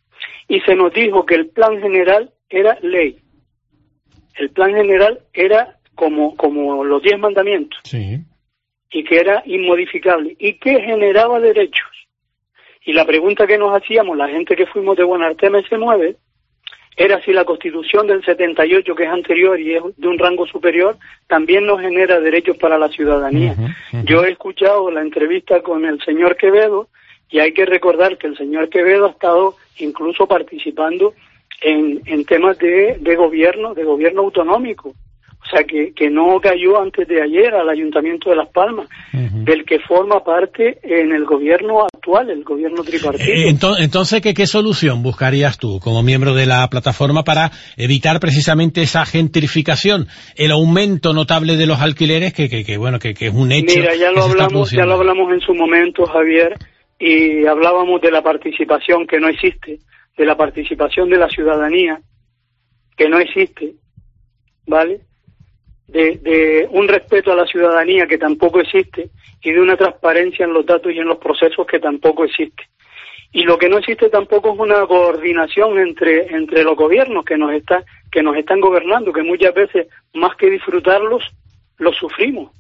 y se nos dijo que el plan general era ley. El plan general era como, como los diez mandamientos. Sí. Y que era inmodificable y que generaba derechos. Y la pregunta que nos hacíamos, la gente que fuimos de Buenarteme ese nueve, era si la Constitución del setenta y ocho, que es anterior y es de un rango superior, también nos genera derechos para la ciudadanía. Uh-huh, uh-huh. Yo he escuchado la entrevista con el señor Quevedo y hay que recordar que el señor Quevedo ha estado incluso participando en, en temas de, de gobierno, de gobierno autonómico. O sea, que, que no cayó antes de ayer al Ayuntamiento de Las Palmas, uh-huh. del que forma parte en el gobierno actual, el gobierno tripartito. Eh, entonces, entonces ¿qué, ¿qué solución buscarías tú como miembro de la plataforma para evitar precisamente esa gentrificación, el aumento notable de los alquileres, que, que, que bueno, que, que es un hecho? Mira, ya lo hablamos, ya lo hablamos en su momento, Javier, y hablábamos de la participación que no existe, de la participación de la ciudadanía que no existe, ¿vale? De, de un respeto a la ciudadanía que tampoco existe y de una transparencia en los datos y en los procesos que tampoco existe. Y lo que no existe tampoco es una coordinación entre entre los gobiernos que nos está que nos están gobernando, que muchas veces más que disfrutarlos los sufrimos.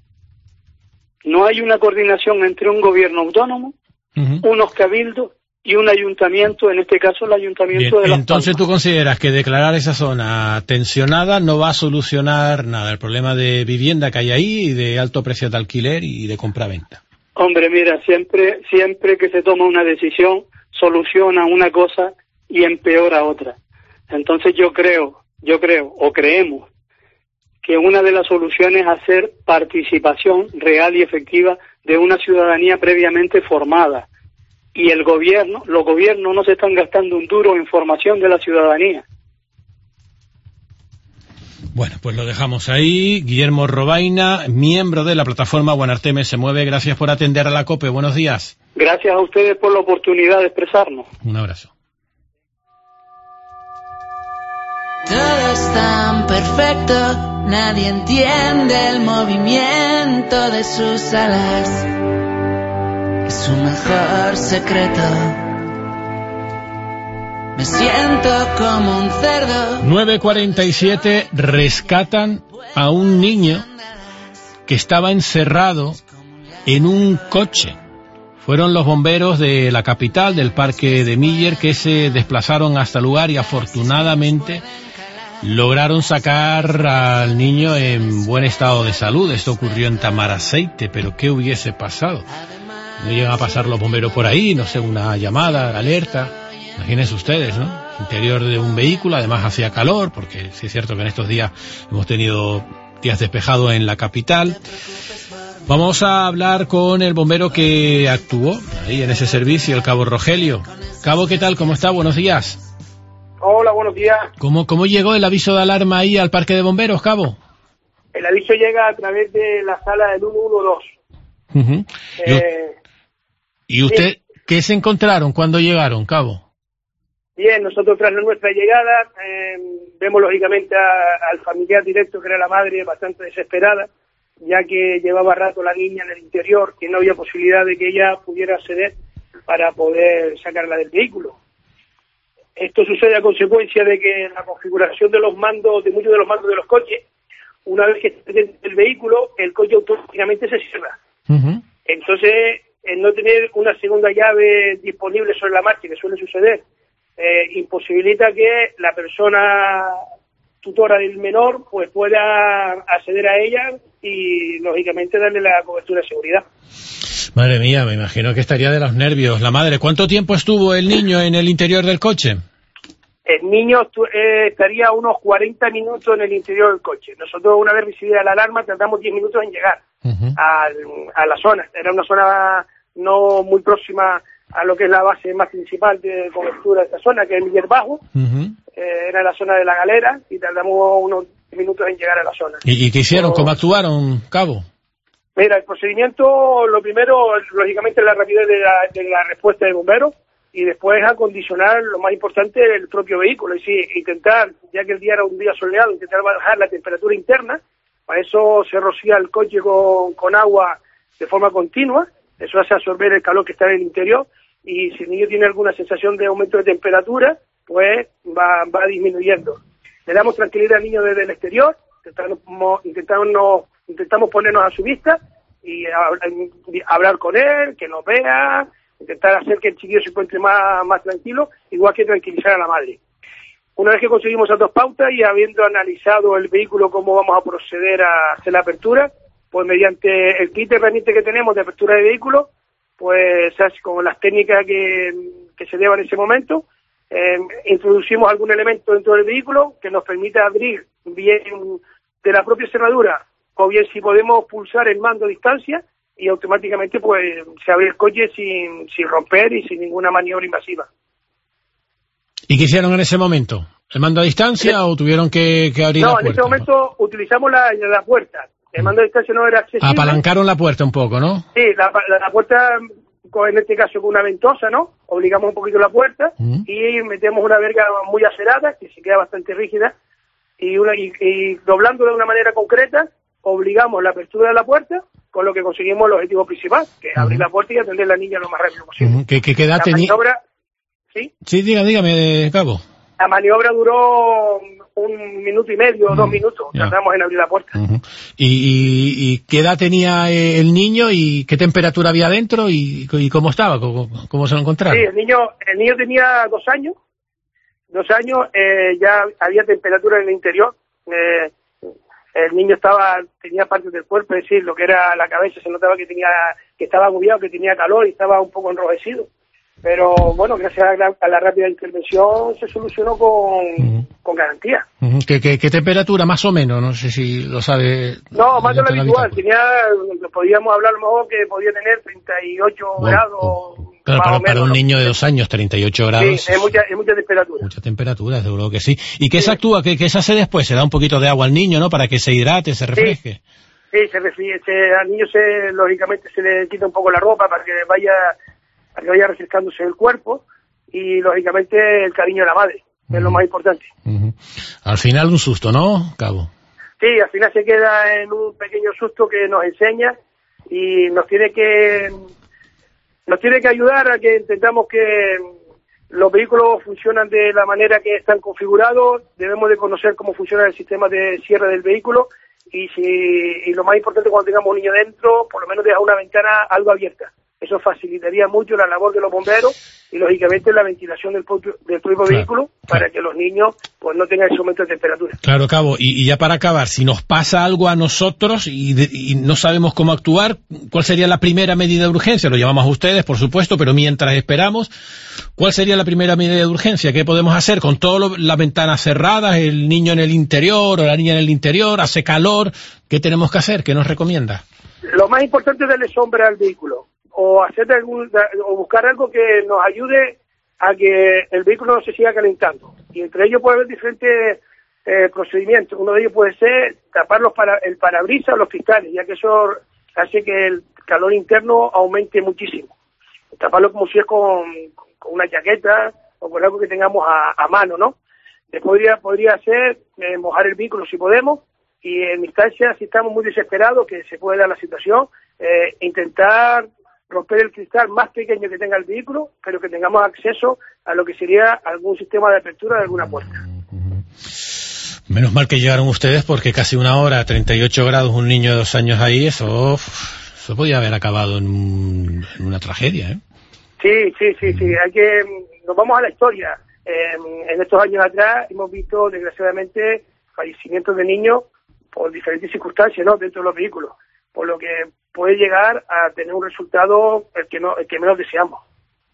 No hay una coordinación entre un gobierno autónomo, uh-huh. unos cabildos y un ayuntamiento, en este caso el ayuntamiento Bien, de Las entonces Palmas. tú consideras que declarar esa zona tensionada no va a solucionar nada, el problema de vivienda que hay ahí y de alto precio de alquiler y de compraventa. Hombre, mira, siempre siempre que se toma una decisión soluciona una cosa y empeora otra. Entonces yo creo, yo creo o creemos que una de las soluciones es hacer participación real y efectiva de una ciudadanía previamente formada. Y el gobierno, los gobiernos no se están gastando un duro en formación de la ciudadanía. Bueno, pues lo dejamos ahí. Guillermo Robaina, miembro de la plataforma Buenarteme se mueve. Gracias por atender a la COPE. Buenos días. Gracias a ustedes por la oportunidad de expresarnos. Un abrazo. Todo es tan perfecto, nadie entiende el movimiento de sus alas. Es su mejor secreto. Me siento como un cerdo. nueve cuarenta y siete, rescatan a un niño que estaba encerrado en un coche. Fueron los bomberos de la capital, del Parque de Miller, que se desplazaron hasta el lugar y afortunadamente lograron sacar al niño en buen estado de salud. Esto ocurrió en Tamaraceite, pero ¿qué hubiese pasado? No llegan a pasar los bomberos por ahí, no sé, una llamada, alerta. Imagínense ustedes, ¿no? Interior de un vehículo, además hacía calor, porque sí es cierto que en estos días hemos tenido días despejados en la capital. Vamos a hablar con el bombero que actuó ahí en ese servicio, el cabo Rogelio. Cabo, ¿qué tal? ¿Cómo está? Buenos días. Hola, buenos días. ¿Cómo, cómo llegó el aviso de alarma ahí al parque de bomberos, cabo? El aviso llega a través de la sala del uno uno dos. Uh-huh. Eh, ¿Y usted sí. qué se encontraron cuando llegaron, cabo? Bien, nosotros tras nuestra llegada eh, vemos lógicamente a, al familiar directo, que era la madre, bastante desesperada, ya que llevaba rato la niña en el interior, que no había posibilidad de que ella pudiera acceder para poder sacarla del vehículo. Esto sucede a consecuencia de que la configuración de los mandos, de muchos de los mandos de los coches, una vez que está dentro del vehículo, el coche automáticamente se cierra. Uh-huh. Entonces, el no tener una segunda llave disponible sobre la marcha, que suele suceder, eh, imposibilita que la persona tutora del menor pues pueda acceder a ella y, lógicamente, darle la cobertura de seguridad. Madre mía, me imagino que estaría de los nervios la madre. ¿Cuánto tiempo estuvo el niño en el interior del coche? El niño eh, estaría unos cuarenta minutos en el interior del coche. Nosotros, una vez recibida la alarma, tardamos diez minutos en llegar uh-huh. a, a la zona. Era una zona no muy próxima a lo que es la base más principal de cobertura de esta zona, que es Miller Bajo. Uh-huh. Eh, era la zona de la galera y tardamos unos minutos en llegar a la zona. ¿Y, y qué hicieron? Pero, ¿cómo actuaron, cabo? Mira, el procedimiento, lo primero, lógicamente, la rapidez de la, de la respuesta de bomberos, y después acondicionar, lo más importante, el propio vehículo. Es decir, intentar, ya que el día era un día soleado, intentar bajar la temperatura interna. Para eso se rocía el coche con, con agua de forma continua. Eso hace absorber el calor que está en el interior. Y si el niño tiene alguna sensación de aumento de temperatura, pues va, va disminuyendo. Le damos tranquilidad al niño desde el exterior, intentamos, intentamos, intentamos ponernos a su vista y a, a, hablar con él, que nos vea, intentar hacer que el chiquillo se encuentre más, más tranquilo, igual que tranquilizar a la madre. Una vez que conseguimos esas dos pautas y habiendo analizado el vehículo, cómo vamos a proceder a hacer la apertura, pues mediante el kit de herramientas que tenemos de apertura de vehículo, pues con las técnicas que, que se llevan en ese momento, eh, introducimos algún elemento dentro del vehículo que nos permita abrir bien de la propia cerradura, o bien si podemos pulsar el mando a distancia y automáticamente pues se abre el coche sin, sin romper y sin ninguna maniobra invasiva. ¿Y qué hicieron en ese momento? ¿El mando a distancia sí. o tuvieron que, que abrir no, la puerta? No, en ese momento utilizamos la, la puerta. El mando a distancia no era accesible. Apalancaron la puerta un poco, ¿no? Sí, la, la, la puerta, en este caso con una ventosa, ¿no? Obligamos un poquito la puerta uh-huh. y metemos una verga muy acerada, que se queda bastante rígida, y, una, y, y doblando de una manera concreta, obligamos la apertura de la puerta, con lo que conseguimos el objetivo principal, que es uh-huh. abrir la puerta y atender a la niña lo más rápido posible. Uh-huh. ¿Qué, qué, qué edad la tenía? Maniobra, ¿sí? Sí, dígame, dígame, Cabo. La maniobra duró un minuto y medio, uh-huh. dos minutos, yeah. tardamos en abrir la puerta. Uh-huh. ¿Y, y, ¿Y qué edad tenía el niño y qué temperatura había dentro y, y cómo estaba, cómo, cómo se lo encontraron? Sí, el niño, el niño tenía dos años, dos años, eh, ya había temperatura en el interior, eh, el niño estaba, tenía partes del cuerpo, es decir, lo que era la cabeza, se notaba que tenía, que estaba agobiado, que tenía calor y estaba un poco enrojecido. Pero bueno, gracias a la, a la rápida intervención se solucionó con, uh-huh. con garantía. Uh-huh. ¿Qué, qué, ¿Qué temperatura más o menos? No sé si lo sabe. No, más de lo habitual. Tenía, podíamos hablar a lo mejor que podía tener treinta y ocho bueno, grados. Pero más para, o menos, para un ¿no? niño de dos años, treinta y ocho grados. Sí, es mucha, es mucha temperatura. Mucha temperatura, seguro que sí. ¿Y qué sí. se actúa? ¿Qué, ¿Qué se hace después? ¿Se da un poquito de agua al niño, no? Para que se hidrate, se refresque. Sí, sí se refresque. Se, al niño se, lógicamente se le quita un poco la ropa para que vaya, para que vaya refrescándose el cuerpo. Y lógicamente el cariño de la madre, uh-huh. es lo más importante. Uh-huh. Al final un susto, ¿no, Cabo? Sí, al final se queda en un pequeño susto que nos enseña y nos tiene que nos tiene que ayudar a que intentamos que los vehículos funcionan de la manera que están configurados, debemos de conocer cómo funciona el sistema de cierre del vehículo y si y lo más importante cuando tengamos un niño dentro, por lo menos dejar una ventana algo abierta. Eso facilitaría mucho la labor de los bomberos y, lógicamente, la ventilación del propio, del propio claro, vehículo para claro. que los niños pues no tengan ese aumento de temperatura. Claro, Cabo. Y, y ya para acabar, si nos pasa algo a nosotros y, de, y no sabemos cómo actuar, ¿cuál sería la primera medida de urgencia? Lo llamamos a ustedes, por supuesto, pero mientras esperamos, ¿cuál sería la primera medida de urgencia? ¿Qué podemos hacer con todas las ventanas cerradas, el niño en el interior o la niña en el interior, hace calor? ¿Qué tenemos que hacer? ¿Qué nos recomienda? Lo más importante es darle sombra al vehículo. O hacer algún, o buscar algo que nos ayude a que el vehículo no se siga calentando. Y entre ellos puede haber diferentes eh, procedimientos. Uno de ellos puede ser tapar los para, el parabrisas o los cristales, ya que eso hace que el calor interno aumente muchísimo. Taparlo como si es con, con una chaqueta o con algo que tengamos a, a mano, ¿no? Después podría, podría ser eh, mojar el vehículo si podemos, y en instancias, si estamos muy desesperados, que se puede dar la situación, eh, intentar romper el cristal más pequeño que tenga el vehículo, pero que tengamos acceso a lo que sería algún sistema de apertura de alguna puerta. Menos mal que llegaron ustedes, porque casi una hora, treinta y ocho grados, un niño de dos años ahí, eso, eso podía haber acabado en, un, en una tragedia, ¿eh? Sí, sí, sí, sí. Hay que, nos vamos a la historia. Eh, en estos años atrás hemos visto, desgraciadamente, fallecimientos de niños por diferentes circunstancias, ¿no?, dentro de los vehículos, por lo que puede llegar a tener un resultado el que no el que menos deseamos.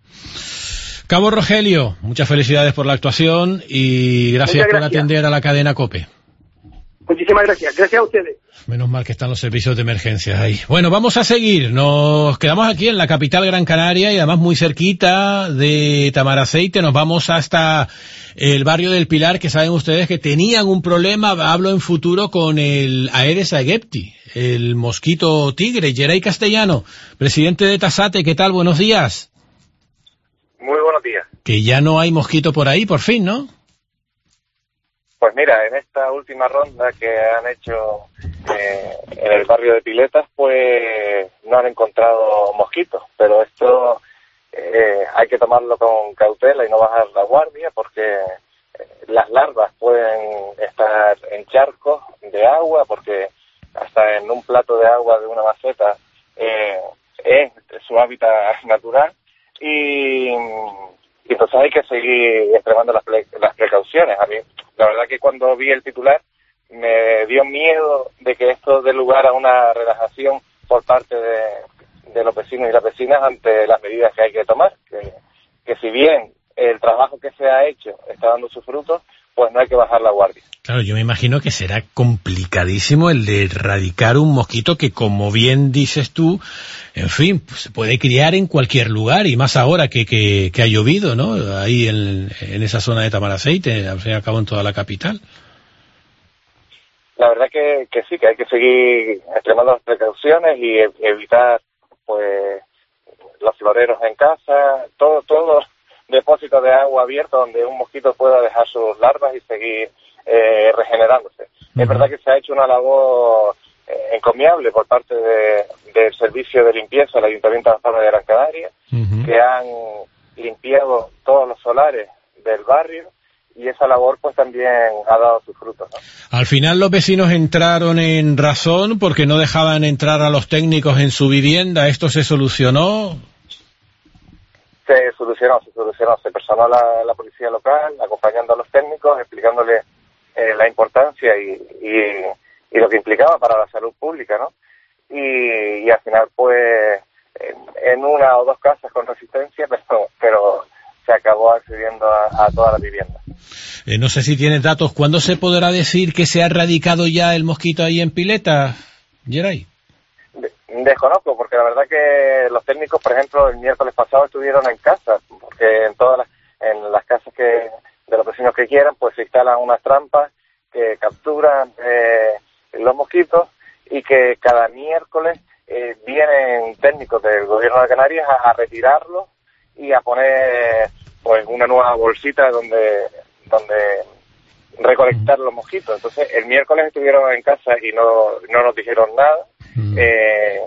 Cabo Rogelio, muchas felicidades por la actuación y gracias, gracias por atender a la cadena COPE. Muchísimas gracias, gracias a ustedes. Menos mal que están los servicios de emergencia ahí. Bueno, vamos a seguir, nos quedamos aquí en la capital Gran Canaria y además muy cerquita de Tamaraceite, nos vamos hasta el barrio del Pilar, que saben ustedes que tenían un problema, hablo en futuro, con el Aedes aegypti, el mosquito tigre. Geray Castellano, presidente de Tasate, ¿qué tal? Buenos días. Muy buenos días. Que ya no hay mosquito por ahí, por fin, ¿no? Pues mira, en esta última ronda que han hecho eh, en el barrio de Piletas, pues no han encontrado mosquitos, pero esto eh, hay que tomarlo con cautela y no bajar la guardia, porque eh, las larvas pueden estar en charcos de agua, porque hasta en un plato de agua de una maceta eh, es su hábitat natural, y, y entonces hay que seguir extremando las, pre- las precauciones. A mí, la verdad que cuando vi el titular me dio miedo de que esto dé lugar a una relajación por parte de, de los vecinos y las vecinas ante las medidas que hay que tomar, que, que si bien el trabajo que se ha hecho está dando sus frutos, pues no hay que bajar la guardia. Claro, yo me imagino que será complicadísimo el de erradicar un mosquito que, como bien dices tú, en fin, pues se puede criar en cualquier lugar, y más ahora que, que, que ha llovido, ¿no? Ahí en, en esa zona de Tamaraceite, al fin y al cabo en toda la capital. La verdad que, que sí, que hay que seguir extremando las precauciones y e- evitar, pues, los floreros en casa, todo, todo depósitos de agua abierto donde un mosquito pueda dejar sus larvas y seguir eh, regenerándose. Uh-huh. Es verdad que se ha hecho una labor eh, encomiable por parte de, del servicio de limpieza del Ayuntamiento de la Zona de Gran Canaria, uh-huh. que han limpiado todos los solares del barrio, y esa labor pues también ha dado sus frutos, ¿no? Al final los vecinos entraron en razón porque no dejaban entrar a los técnicos en su vivienda. ¿Esto se solucionó? Se solucionó, se solucionó. Se personó la, la policía local acompañando a los técnicos, explicándole eh, la importancia y, y, y lo que implicaba para la salud pública, ¿no? Y, y al final pues en, en una o dos casas con resistencia, pero, pero se acabó accediendo a, a toda la vivienda. Eh, no sé si tienes datos. ¿Cuándo se podrá decir que se ha erradicado ya el mosquito ahí en Pileta, Geray? De, desconozco, porque la verdad que los técnicos, por ejemplo, el miércoles pasado estuvieron en casa, porque en todas las, en las casas que de los vecinos que quieran, pues se instalan unas trampas que capturan eh, los mosquitos, y que cada miércoles eh, vienen técnicos del gobierno de Canarias a, a retirarlos y a poner pues una nueva bolsita donde donde recolectar los mosquitos. Entonces el miércoles estuvieron en casa y no no nos dijeron nada. Mm. Eh,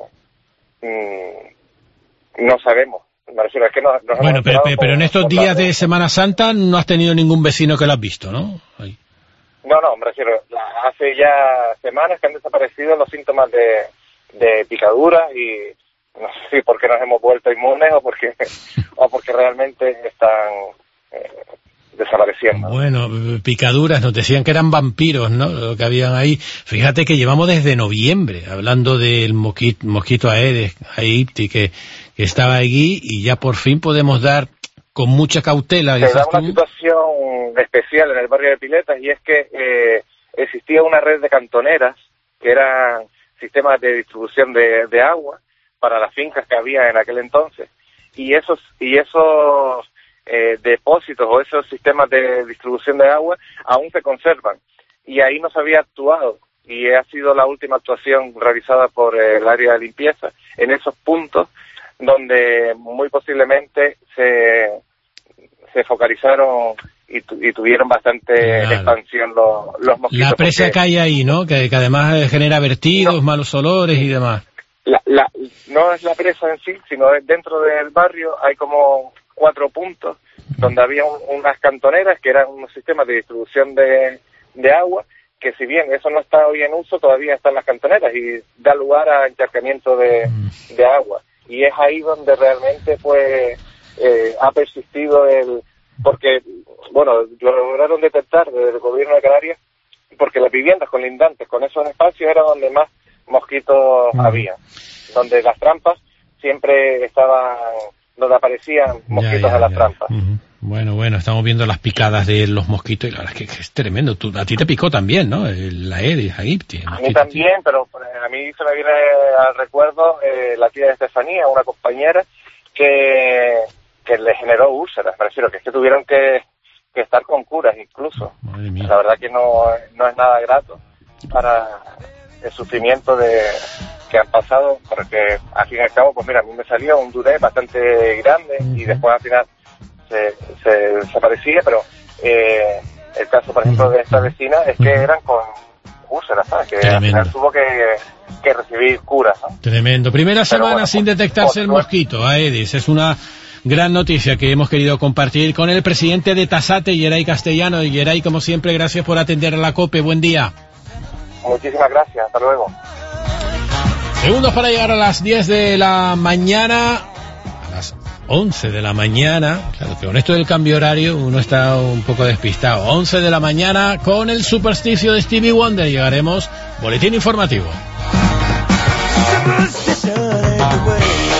mm, no sabemos. Me refiero, es que nos, nos bueno, pero, pero, pero en estos días tarde. de Semana Santa no has tenido ningún vecino que lo has visto, ¿no? Ahí. No, no, me refiero, hace ya semanas que han desaparecido los síntomas de, de picaduras, y no sé si porque nos hemos vuelto inmunes o porque o porque realmente están eh, desapareciendo. Bueno, picaduras, nos decían que eran vampiros, ¿no? Lo que habían ahí. Fíjate que llevamos desde noviembre hablando del mosquito, mosquito Aedes aegypti que, que estaba allí, y ya por fin podemos dar con mucha cautela. Se da una situación especial en el barrio de Piletas, y es que eh, existía una red de cantoneras que eran sistemas de distribución de, de agua para las fincas que había en aquel entonces, y esos y esos eh, depósitos o esos sistemas de distribución de agua aún se conservan, y ahí no se había actuado, y ha sido la última actuación realizada por eh, el área de limpieza en esos puntos donde muy posiblemente se se focalizaron y, tu, y tuvieron bastante claro. expansión los, los mosquitos. La presa porque... que hay ahí, ¿no? Que, que además genera vertidos, no. malos olores y demás. La, la, no es la presa en sí, sino dentro del barrio hay como cuatro puntos donde había un, unas cantoneras que eran unos sistemas de distribución de, de agua, que si bien eso no está hoy en uso, todavía están las cantoneras y da lugar a encharcamiento de, de agua. Y es ahí donde realmente pues eh, ha persistido el... porque, bueno, lo lograron detectar desde el gobierno de Canarias, porque las viviendas colindantes con esos espacios era donde más mosquitos uh-huh. había, donde las trampas siempre estaban, donde aparecían mosquitos ya, ya, en las ya. trampas. Uh-huh. Bueno, bueno, estamos viendo las picadas de los mosquitos y la verdad es que es tremendo. Tú, a ti te picó también, ¿no? La Aedes aegypti. A mí también, pero a mí se me viene al recuerdo eh, la tía de Estefanía, una compañera que, que le generó úlceras. Me refiero que es que tuvieron que, que estar con curas incluso. La verdad que no, no es nada grato para el sufrimiento de que han pasado, porque al fin y al cabo, pues mira, a mí me salió un dudé bastante grande y después al final se, se desaparecía, pero eh, el caso, por ejemplo, de esta vecina es que eran con úlceras, ¿sabes? Que Tremendo. Al final tuvo que, que recibir curas, ¿no? Tremendo. Primera pero semana bueno, sin detectarse el mosquito, Aedes. Es una gran noticia que hemos querido compartir con el presidente de Tasate, Yeray Castellano. Y Yeray, como siempre, gracias por atender a la COPE. Buen día. Muchísimas gracias. Hasta luego. Segundos para llegar a las diez de la mañana, a las once de la mañana. Claro que con esto del cambio horario uno está un poco despistado. once de la mañana con el supersticio de Stevie Wonder. Llegaremos, boletín informativo. Superstition ain't the way.